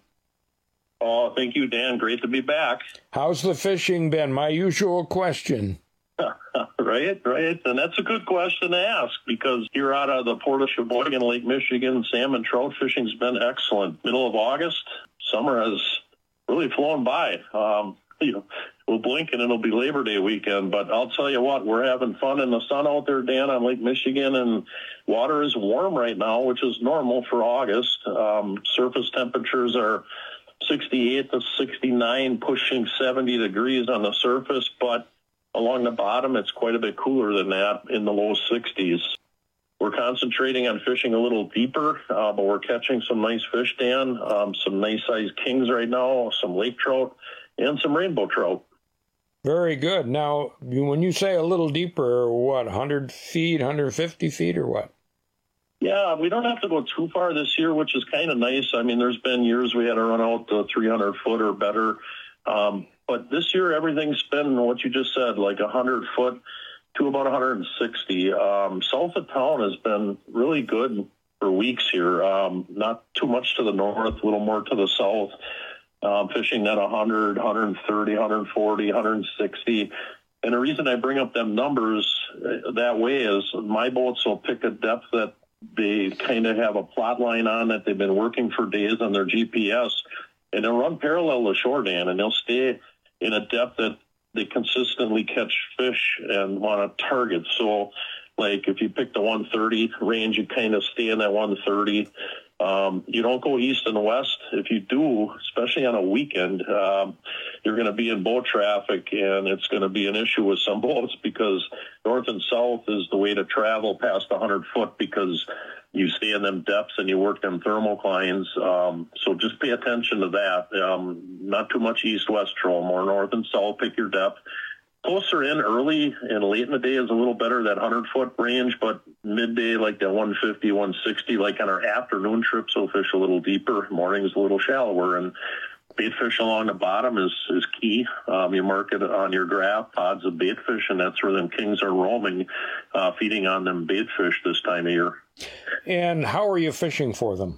Oh, thank you, Dan. Great to be back. How's the fishing been? My usual question. Right. And that's a good question to ask, because here out of the Port of Sheboygan, Lake Michigan, salmon trout fishing's been excellent. Middle of August, summer has really flown by. We'll blink and it'll be Labor Day weekend, but I'll tell you what, we're having fun in the sun out there, Dan, on Lake Michigan, and water is warm right now, which is normal for August. Surface temperatures are 68 to 69, pushing 70 degrees on the surface, but along the bottom, it's quite a bit cooler than that, in the low 60s. We're concentrating on fishing a little deeper, but we're catching some nice fish, Dan, some nice-sized kings right now, some lake trout, and some rainbow trout. Very good. Now, when you say a little deeper, what, 100 feet, 150 feet, or what? Yeah, we don't have to go too far this year, which is kind of nice. I mean, there's been years we had to run out to 300 foot or better. But this year, everything's been what you just said, like 100 foot to about 160. South of town has been really good for weeks here. Not too much to the north, a little more to the south. Fishing at 100, 130, 140, 160. And the reason I bring up them numbers that way is my boats will pick a depth that they kind of have a plot line on that they've been working for days on their GPS, and they'll run parallel to shore, Dan, and they'll stay in a depth that they consistently catch fish and want to target. So, like, if you pick the 130 range, you kind of stay in that 130. You don't go east and west. If you do, especially on a weekend, you're going to be in boat traffic, and it's going to be an issue with some boats, because north and south is the way to travel past 100 foot, because you stay in them depths and you work them thermoclines. So just pay attention to that. Not too much east-west troll, more north and south, pick your depth. Closer in early and late in the day is a little better, that 100-foot range, but midday, like that 150, 160, like on our afternoon trips, we'll fish a little deeper. Morning's a little shallower, and bait fish along the bottom is key. You mark it on your graph, pods of bait fish, and that's where them kings are roaming, feeding on them bait fish this time of year. And how are you fishing for them?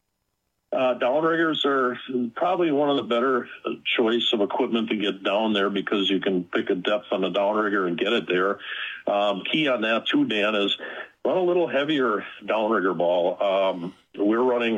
Downriggers are probably one of the better choice of equipment to get down there, because you can pick a depth on the downrigger and get it there. Key on that too, Dan, is run a little heavier downrigger ball. We're running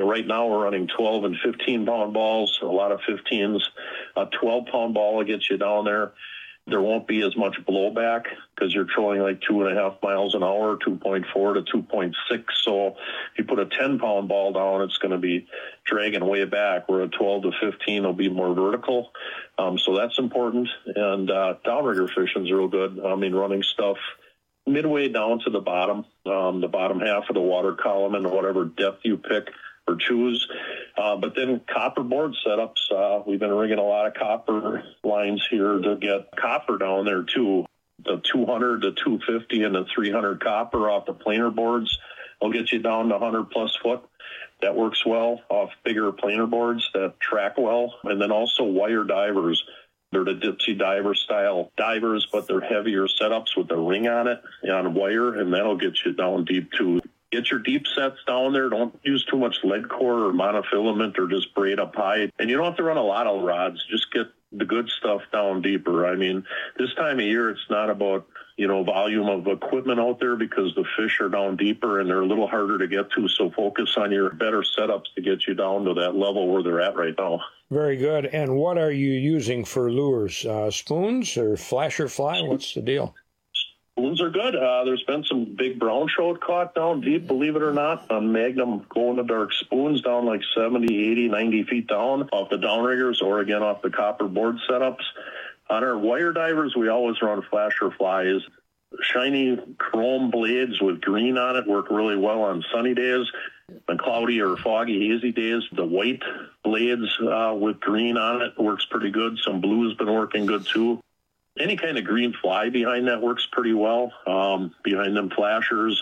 12 and 15 pound balls, a lot of 15s. A 12 pound ball will get you down there. There won't be as much blowback, because you're trolling like 2.5 miles an hour, 2.4 to 2.6. So if you put a 10-pound ball down, it's going to be dragging way back, where a 12 to 15 will be more vertical. So that's important. And downrigger fishing's real good. I mean, running stuff midway down to the bottom half of the water column, and whatever depth you pick or choose. But then copper board setups, we've been rigging a lot of copper lines here to get copper down there too. The 200 to 250 and the 300 copper off the planer boards will get you down to 100 plus foot. That works well off bigger planer boards that track well. And then also wire divers. They're the Dipsy diver style divers, but they're heavier setups with a ring on it on wire, and that'll get you down deep too. Get your deep sets down there. Don't use too much lead core or monofilament, or just braid up high. And you don't have to run a lot of rods. Just get the good stuff down deeper. I mean, this time of year, it's not about, volume of equipment out there, because the fish are down deeper and they're a little harder to get to. So focus on your better setups to get you down to that level where they're at right now. Very good. And what are you using for lures? Spoons or flasher fly? What's the deal? Spoons are good. There's been some big brown trout caught down deep, believe it or not, on Magnum glow-in-the-dark spoons down like 70, 80, 90 feet down off the downriggers or, again, off the copper board setups. On our wire divers, we always run flasher flies. Shiny chrome blades with green on it work really well on sunny days. On cloudy or foggy, hazy days, the white blades with green on it works pretty good. Some blue has been working good, too. Any kind of green fly behind that works pretty well, behind them flashers.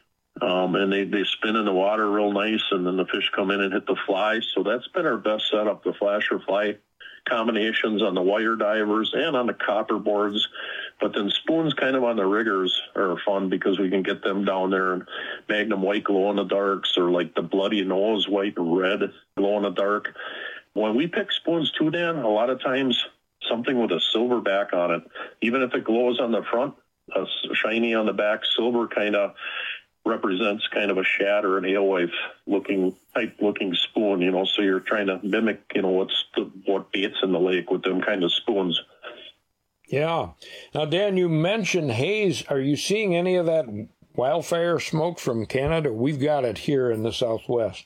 And they spin in the water real nice, and then the fish come in and hit the fly. So that's been our best setup, the flasher fly combinations on the wire divers and on the copper boards. But then spoons kind of on the riggers are fun because we can get them down there in Magnum white glow-in-the-darks or like the bloody nose white red glow-in-the-dark. When we pick spoons too, Dan, a lot of times something with a silver back on it, even if it glows on the front, a shiny on the back, silver kind of represents kind of a shad or an alewife looking spoon, you know, so you're trying to mimic, you know, what baits in the lake with them kind of spoons. Yeah. Now, Dan, you mentioned haze. Are you seeing any of that wildfire smoke from Canada? We've got it here in the Southwest.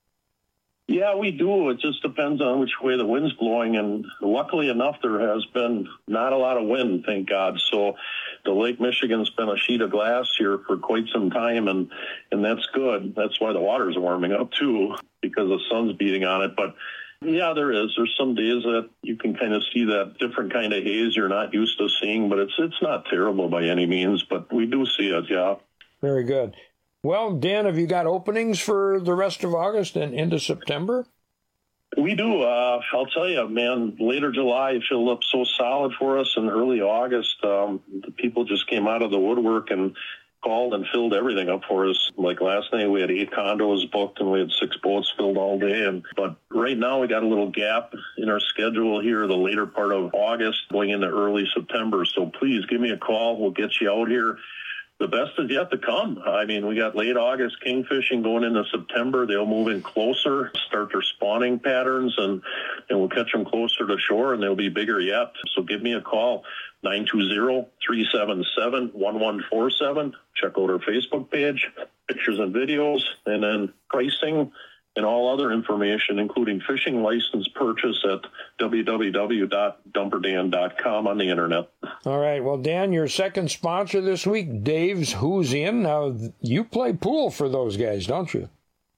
Yeah, we do. It just depends on which way the wind's blowing. And luckily enough, there has been not a lot of wind, thank God. So the Lake Michigan's been a sheet of glass here for quite some time, and that's good. That's why the water's warming up, too, because the sun's beating on it. But, yeah, there's some days that you can kind of see that different kind of haze you're not used to seeing, but it's not terrible by any means. But we do see it, yeah. Very good. Well, Dan, have you got openings for the rest of August and into September? We do. I'll tell you, man, later July filled up so solid for us, and early August, the people just came out of the woodwork and called and filled everything up for us. Like last night, we had 8 condos booked, and we had 6 boats filled all day. But right now, we got a little gap in our schedule here, the later part of August, going into early September. So please give me a call. We'll get you out here. The best is yet to come. I mean, we got late August kingfishing going into September. They'll move in closer, start their spawning patterns, and we'll catch them closer to shore, and they'll be bigger yet. So give me a call, 920-377-1147. Check out our Facebook page, pictures and videos, and then pricing and all other information, including fishing license purchase at www.dumperdan.com on the internet. All right. Well, Dan, your second sponsor this week, Dave's Who's In. Now, you play pool for those guys, don't you?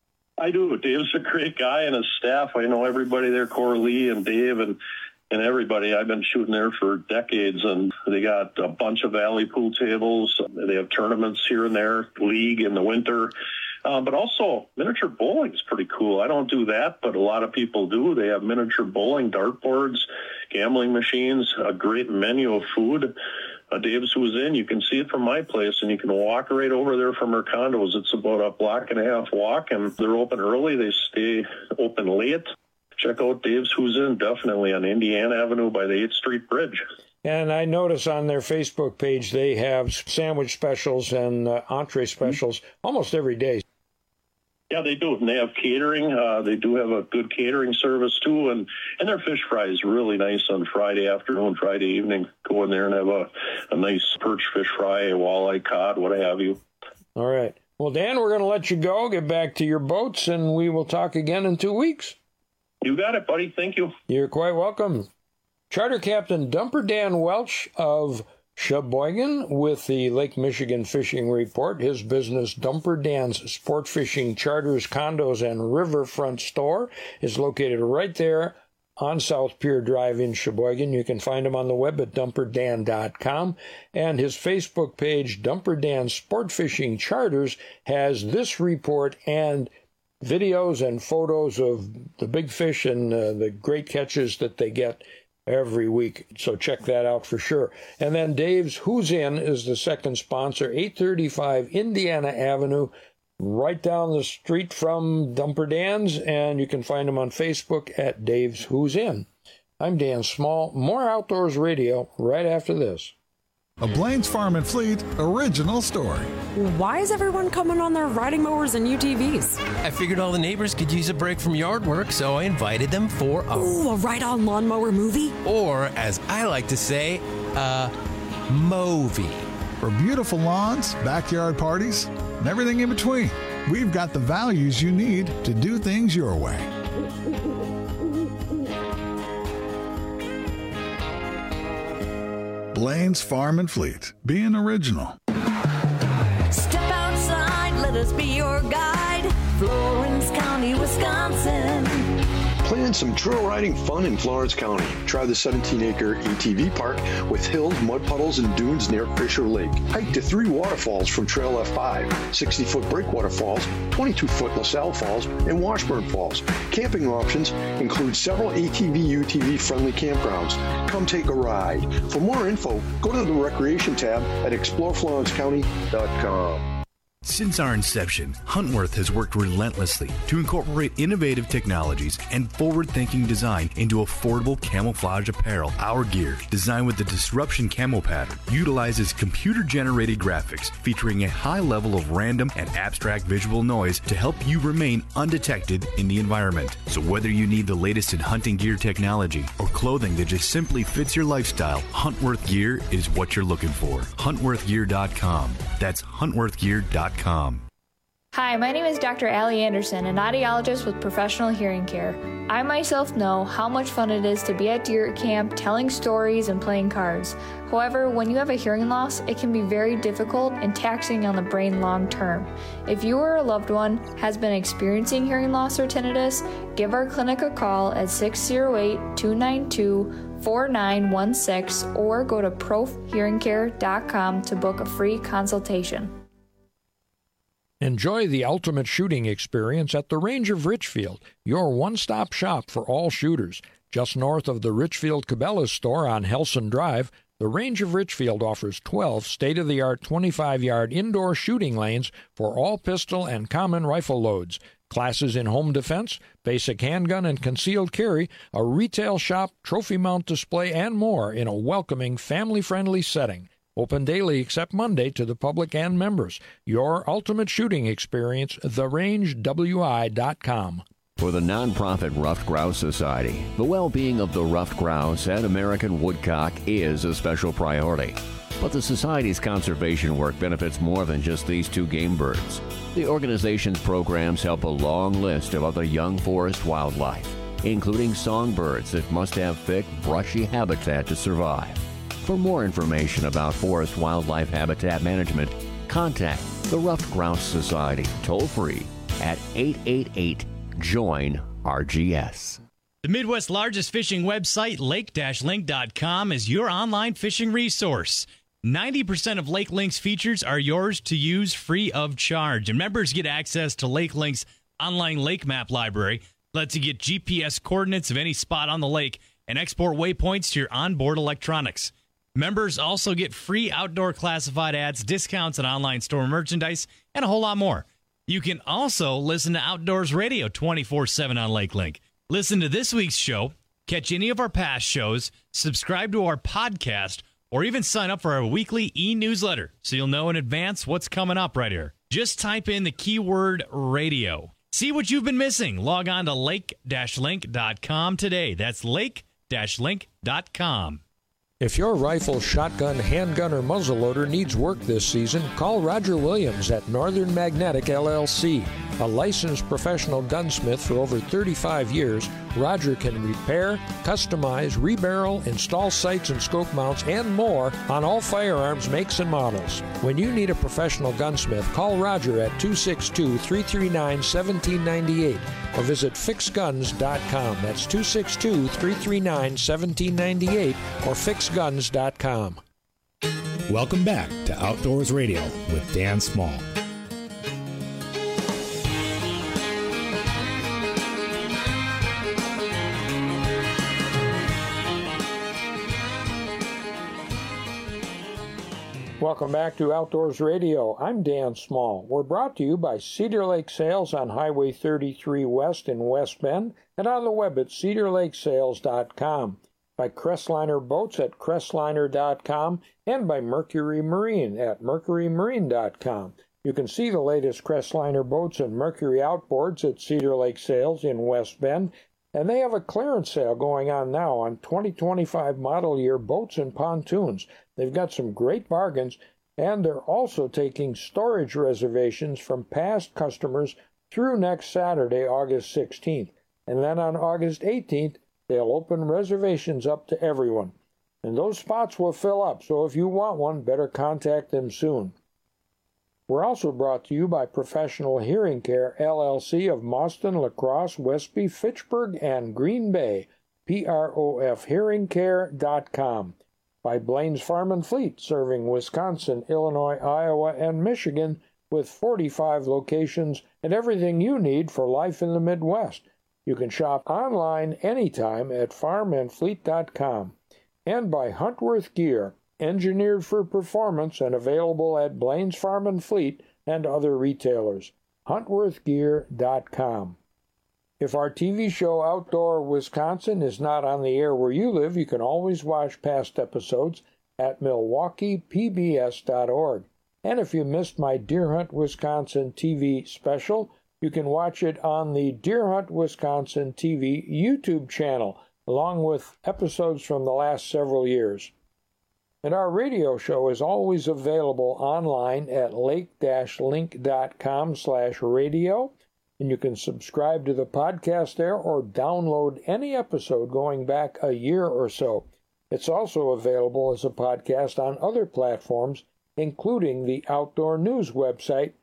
I do. Dave's a great guy, and his staff. I know everybody there, Coralie and Dave and everybody. I've been shooting there for decades, and they got a bunch of valley pool tables. They have tournaments here and there, league in the winter. But also, miniature bowling is pretty cool. I don't do that, but a lot of people do. They have miniature bowling, dartboards, gambling machines, a great menu of food. Dave's Who's In, you can see it from my place, and you can walk right over there from her condos. It's about a block-and-a-half walk, and they're open early. They stay open late. Check out Dave's Who's In, definitely, on Indiana Avenue by the 8th Street Bridge. And I notice on their Facebook page they have sandwich specials and entree specials almost every day. Yeah, they do. And they have catering. They do have a good catering service, too. And their fish fry is really nice on Friday afternoon, Friday evening. Go in there and have a nice perch fish fry, a walleye, cod, what have you. All right. Well, Dan, we're going to let you go, get back to your boats, and we will talk again in 2 weeks. You got it, buddy. Thank you. You're quite welcome. Charter Captain Dumper Dan Welch of Sheboygan with the Lake Michigan Fishing Report. His business, Dumper Dan's Sport Fishing Charters, Condos, and Riverfront Store, is located right there on South Pier Drive in Sheboygan. You can find him on the web at dumperdan.com. And his Facebook page, Dumper Dan Sport Fishing Charters, has this report and videos and photos of the big fish and the great catches that they get every week. So check that out for sure. And then Dave's Who's In is the second sponsor, 835 Indiana Avenue, right down the street from Dumper Dan's, and you can find him on Facebook at Dave's Who's In. I'm Dan Small. More Outdoors Radio right after this. A Blaine's Farm and Fleet original story. Why is everyone coming on their riding mowers and UTVs? I figured all the neighbors could use a break from yard work, so I invited them for a ride-on lawnmower movie? Or, as I like to say, a movie. or beautiful lawns, backyard parties, and everything in between. We've got the values you need to do things your way. Blaine's Farm and Fleet, being original. Step outside, let us be your guide. Florence County, Wisconsin. Plan some trail riding fun in Florence County. Try the 17-acre ATV park with hills, mud puddles, and dunes near Fisher Lake. Hike to 3 waterfalls from Trail F5, 60-foot Breakwater Falls, 22-foot LaSalle Falls, and Washburn Falls. Camping options include several ATV-UTV friendly campgrounds. Come take a ride. For more info, go to the Recreation tab at exploreflorencecounty.com. Since our inception, Huntworth has worked relentlessly to incorporate innovative technologies and forward-thinking design into affordable camouflage apparel. Our gear, designed with the Disruption Camo pattern, utilizes computer-generated graphics featuring a high level of random and abstract visual noise to help you remain undetected in the environment. So whether you need the latest in hunting gear technology or clothing that just simply fits your lifestyle, Huntworth gear is what you're looking for. HuntworthGear.com. That's HuntworthGear.com. Hi, my name is Dr. Allie Anderson, an audiologist with Professional Hearing Care. I myself know how much fun it is to be at deer camp, telling stories and playing cards. However, when you have a hearing loss, it can be very difficult and taxing on the brain long term. If you or a loved one has been experiencing hearing loss or tinnitus, give our clinic a call at 608-292-4916 or go to profhearingcare.com to book a free consultation. Enjoy the ultimate shooting experience at the Range of Richfield, your one-stop shop for all shooters. Just north of the Richfield Cabela's store on Helson Drive, the Range of Richfield offers 12 state-of-the-art 25-yard indoor shooting lanes for all pistol and common rifle loads, classes in home defense, basic handgun and concealed carry, a retail shop, trophy mount display, and more in a welcoming, family-friendly setting. Open daily except Monday to the public and members. Your ultimate shooting experience, therangewi.com. For the nonprofit Ruffed Grouse Society, the well-being of the ruffed grouse and American woodcock is a special priority. But the Society's conservation work benefits more than just these two game birds. The organization's programs help a long list of other young forest wildlife, including songbirds that must have thick, brushy habitat to survive. For more information about forest wildlife habitat management, contact the Ruffed Grouse Society toll-free at 888-JOIN-RGS. The Midwest's largest fishing website, lake-link.com, is your online fishing resource. 90% of Lake Link's features are yours to use free of charge. And members get access to Lake Link's online lake map library. Lets you get GPS coordinates of any spot on the lake and export waypoints to your onboard electronics. Members also get free outdoor classified ads, discounts on online store merchandise, and a whole lot more. You can also listen to Outdoors Radio 24/7 on Lake Link. Listen to this week's show, catch any of our past shows, subscribe to our podcast, or even sign up for our weekly e-newsletter so you'll know in advance what's coming up right here. Just type in the keyword radio. See what you've been missing. Log on to lake-link.com today. That's lake-link.com. If your rifle, shotgun, handgun, or muzzleloader needs work this season, call Roger Williams at Northern Magnetic LLC. A licensed professional gunsmith for over 35 years, Roger can repair, customize, rebarrel, install sights and scope mounts, and more on all firearms makes and models. When you need a professional gunsmith, call Roger at 262-339-1798 or visit fixguns.com. That's 262-339-1798 or fixguns.com. Welcome back to Outdoors Radio with Dan Small. Welcome back to Outdoors Radio. I'm Dan Small. We're brought to you by Cedar Lake Sales on Highway 33 West in West Bend and on the web at cedarlakesales.com, by Crestliner Boats at crestliner.com, and by Mercury Marine at mercurymarine.com. You can see the latest Crestliner boats and Mercury outboards at Cedar Lake Sales in West Bend, and they have a clearance sale going on now on 2025 model year boats and pontoons. They've got some great bargains. And they're also taking storage reservations from past customers through next Saturday, August 16th. And then on August 18th, they'll open reservations up to everyone. And those spots will fill up, so if you want one, better contact them soon. We're also brought to you by Professional Hearing Care, LLC of Mauston, La Crosse, Westby, Fitchburg, and Green Bay, profhearingcare.com. By Blaine's Farm and Fleet, serving Wisconsin, Illinois, Iowa, and Michigan with 45 locations and everything you need for life in the Midwest. You can shop online anytime at farmandfleet.com. And by Huntworth Gear, engineered for performance and available at Blaine's Farm and Fleet and other retailers. huntworthgear.com. If our TV show Outdoor Wisconsin is not on the air where you live, you can always watch past episodes at milwaukeepbs.org. And if you missed my Deer Hunt Wisconsin TV special, you can watch it on the Deer Hunt Wisconsin TV YouTube channel, along with episodes from the last several years. And our radio show is always available online at lake-link.com/radio, and you can subscribe to the podcast there or download any episode going back a year or so. It's also available as a podcast on other platforms, including the Outdoor News website,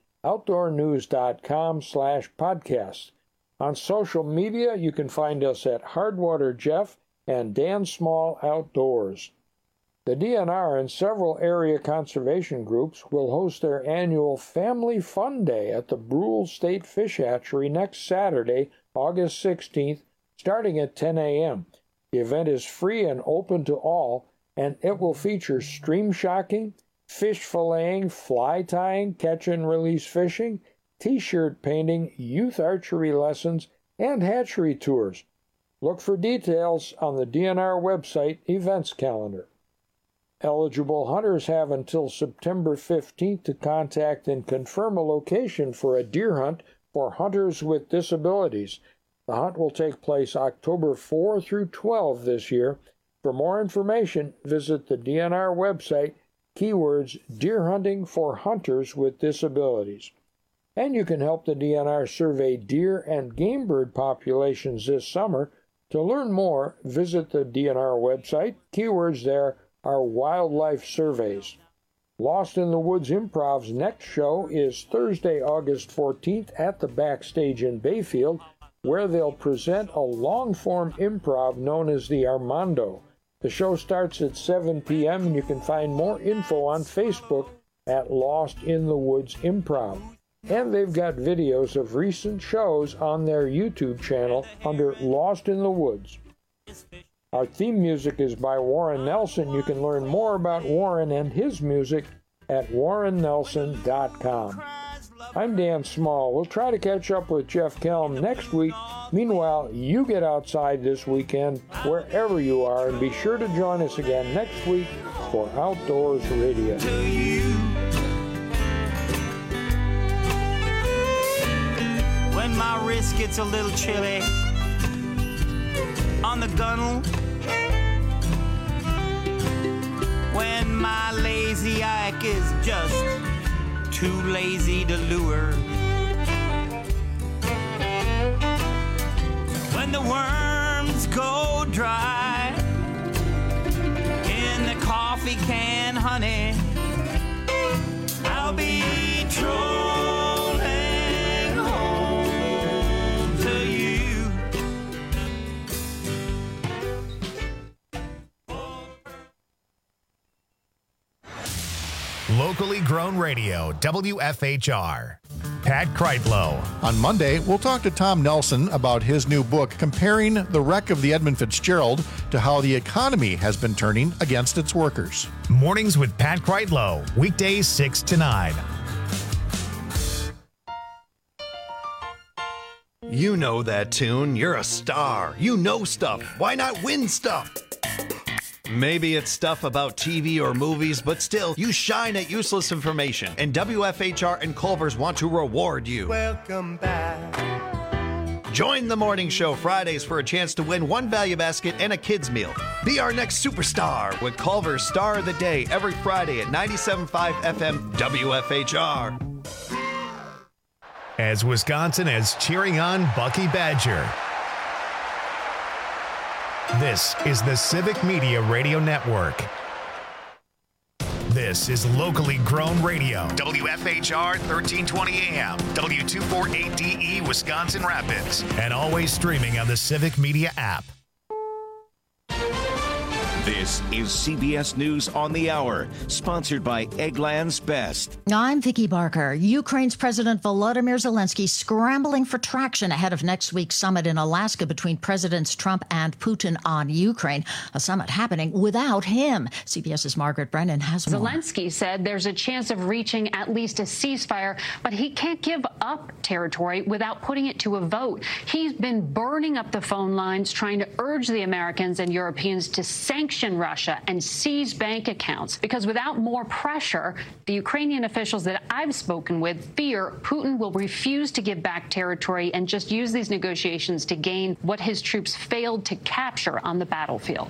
outdoornews.com/podcast. On social media, you can find us at Hardwater Jeff and Dan Small Outdoors. The DNR and several area conservation groups will host their annual Family Fun Day at the Brule State Fish Hatchery next Saturday, August 16th, starting at 10 a.m. The event is free and open to all, and it will feature stream shocking, fish filleting, fly tying, catch and release fishing, T-shirt painting, youth archery lessons, and hatchery tours. Look for details on the DNR website events calendar. Eligible hunters have until September 15th to contact and confirm a location for a deer hunt for hunters with disabilities. The hunt will take place October 4 through 12 this year. For more information, visit the DNR website, keywords deer hunting for hunters with disabilities. And you can help the DNR survey deer and game bird populations this summer. To learn more, visit the DNR website. Keywords there are wildlife surveys. Lost in the Woods Improv's next show is Thursday, August 14th at the Backstage in Bayfield, where they'll present a long-form improv known as the Armando. The show starts at 7 p.m. and you can find more info on Facebook at Lost in the Woods Improv. And they've got videos of recent shows on their YouTube channel under Lost in the Woods. Our theme music is by Warren Nelson. You can learn more about Warren and his music at warrennelson.com. I'm Dan Small. We'll try to catch up with Jeff Kelm next week. Meanwhile, you get outside this weekend wherever you are, and be sure to join us again next week for Outdoors Radio. When my wrist gets a little chilly on the gunnel, when my lazy ike is just too lazy to lure, when the worms go dry in the coffee can, honey, I'll be trolling home to you. Locally grown radio, WFHR. Pat Kreitlow. On Monday, we'll talk to Tom Nelson about his new book, comparing the wreck of the Edmund Fitzgerald to how the economy has been turning against its workers. Mornings with Pat Kreitlow, weekdays 6 to 9. You know that tune. You're a star. You know stuff. Why not win stuff? Maybe it's stuff about TV or movies, but still, you shine at useless information, and WFHR and Culver's want to reward you. Welcome back. Join the morning show Fridays for a chance to win one value basket and a kids meal. Be our next superstar with Culver's Star of the Day every Friday at 97.5 FM WFHR. As Wisconsin is cheering on Bucky Badger. This is the Civic Media Radio Network. This is locally grown radio. WFHR 1320 AM, W248DE, Wisconsin Rapids, and always streaming on the Civic Media app. This is CBS News on the Hour, sponsored by Eggland's Best. I'm Vicki Barker. Ukraine's President Volodymyr Zelensky scrambling for traction ahead of next week's summit in Alaska between Presidents Trump and Putin on Ukraine. A summit happening without him. CBS's Margaret Brennan has more. Zelensky said there's a chance of reaching at least a ceasefire, but he can't give up territory without putting it to a vote. He's been burning up the phone lines, trying to urge the Americans and Europeans to sanction Russia and seize bank accounts, because without more pressure, the Ukrainian officials that I've spoken with fear Putin will refuse to give back territory and just use these negotiations to gain what his troops failed to capture on the battlefield.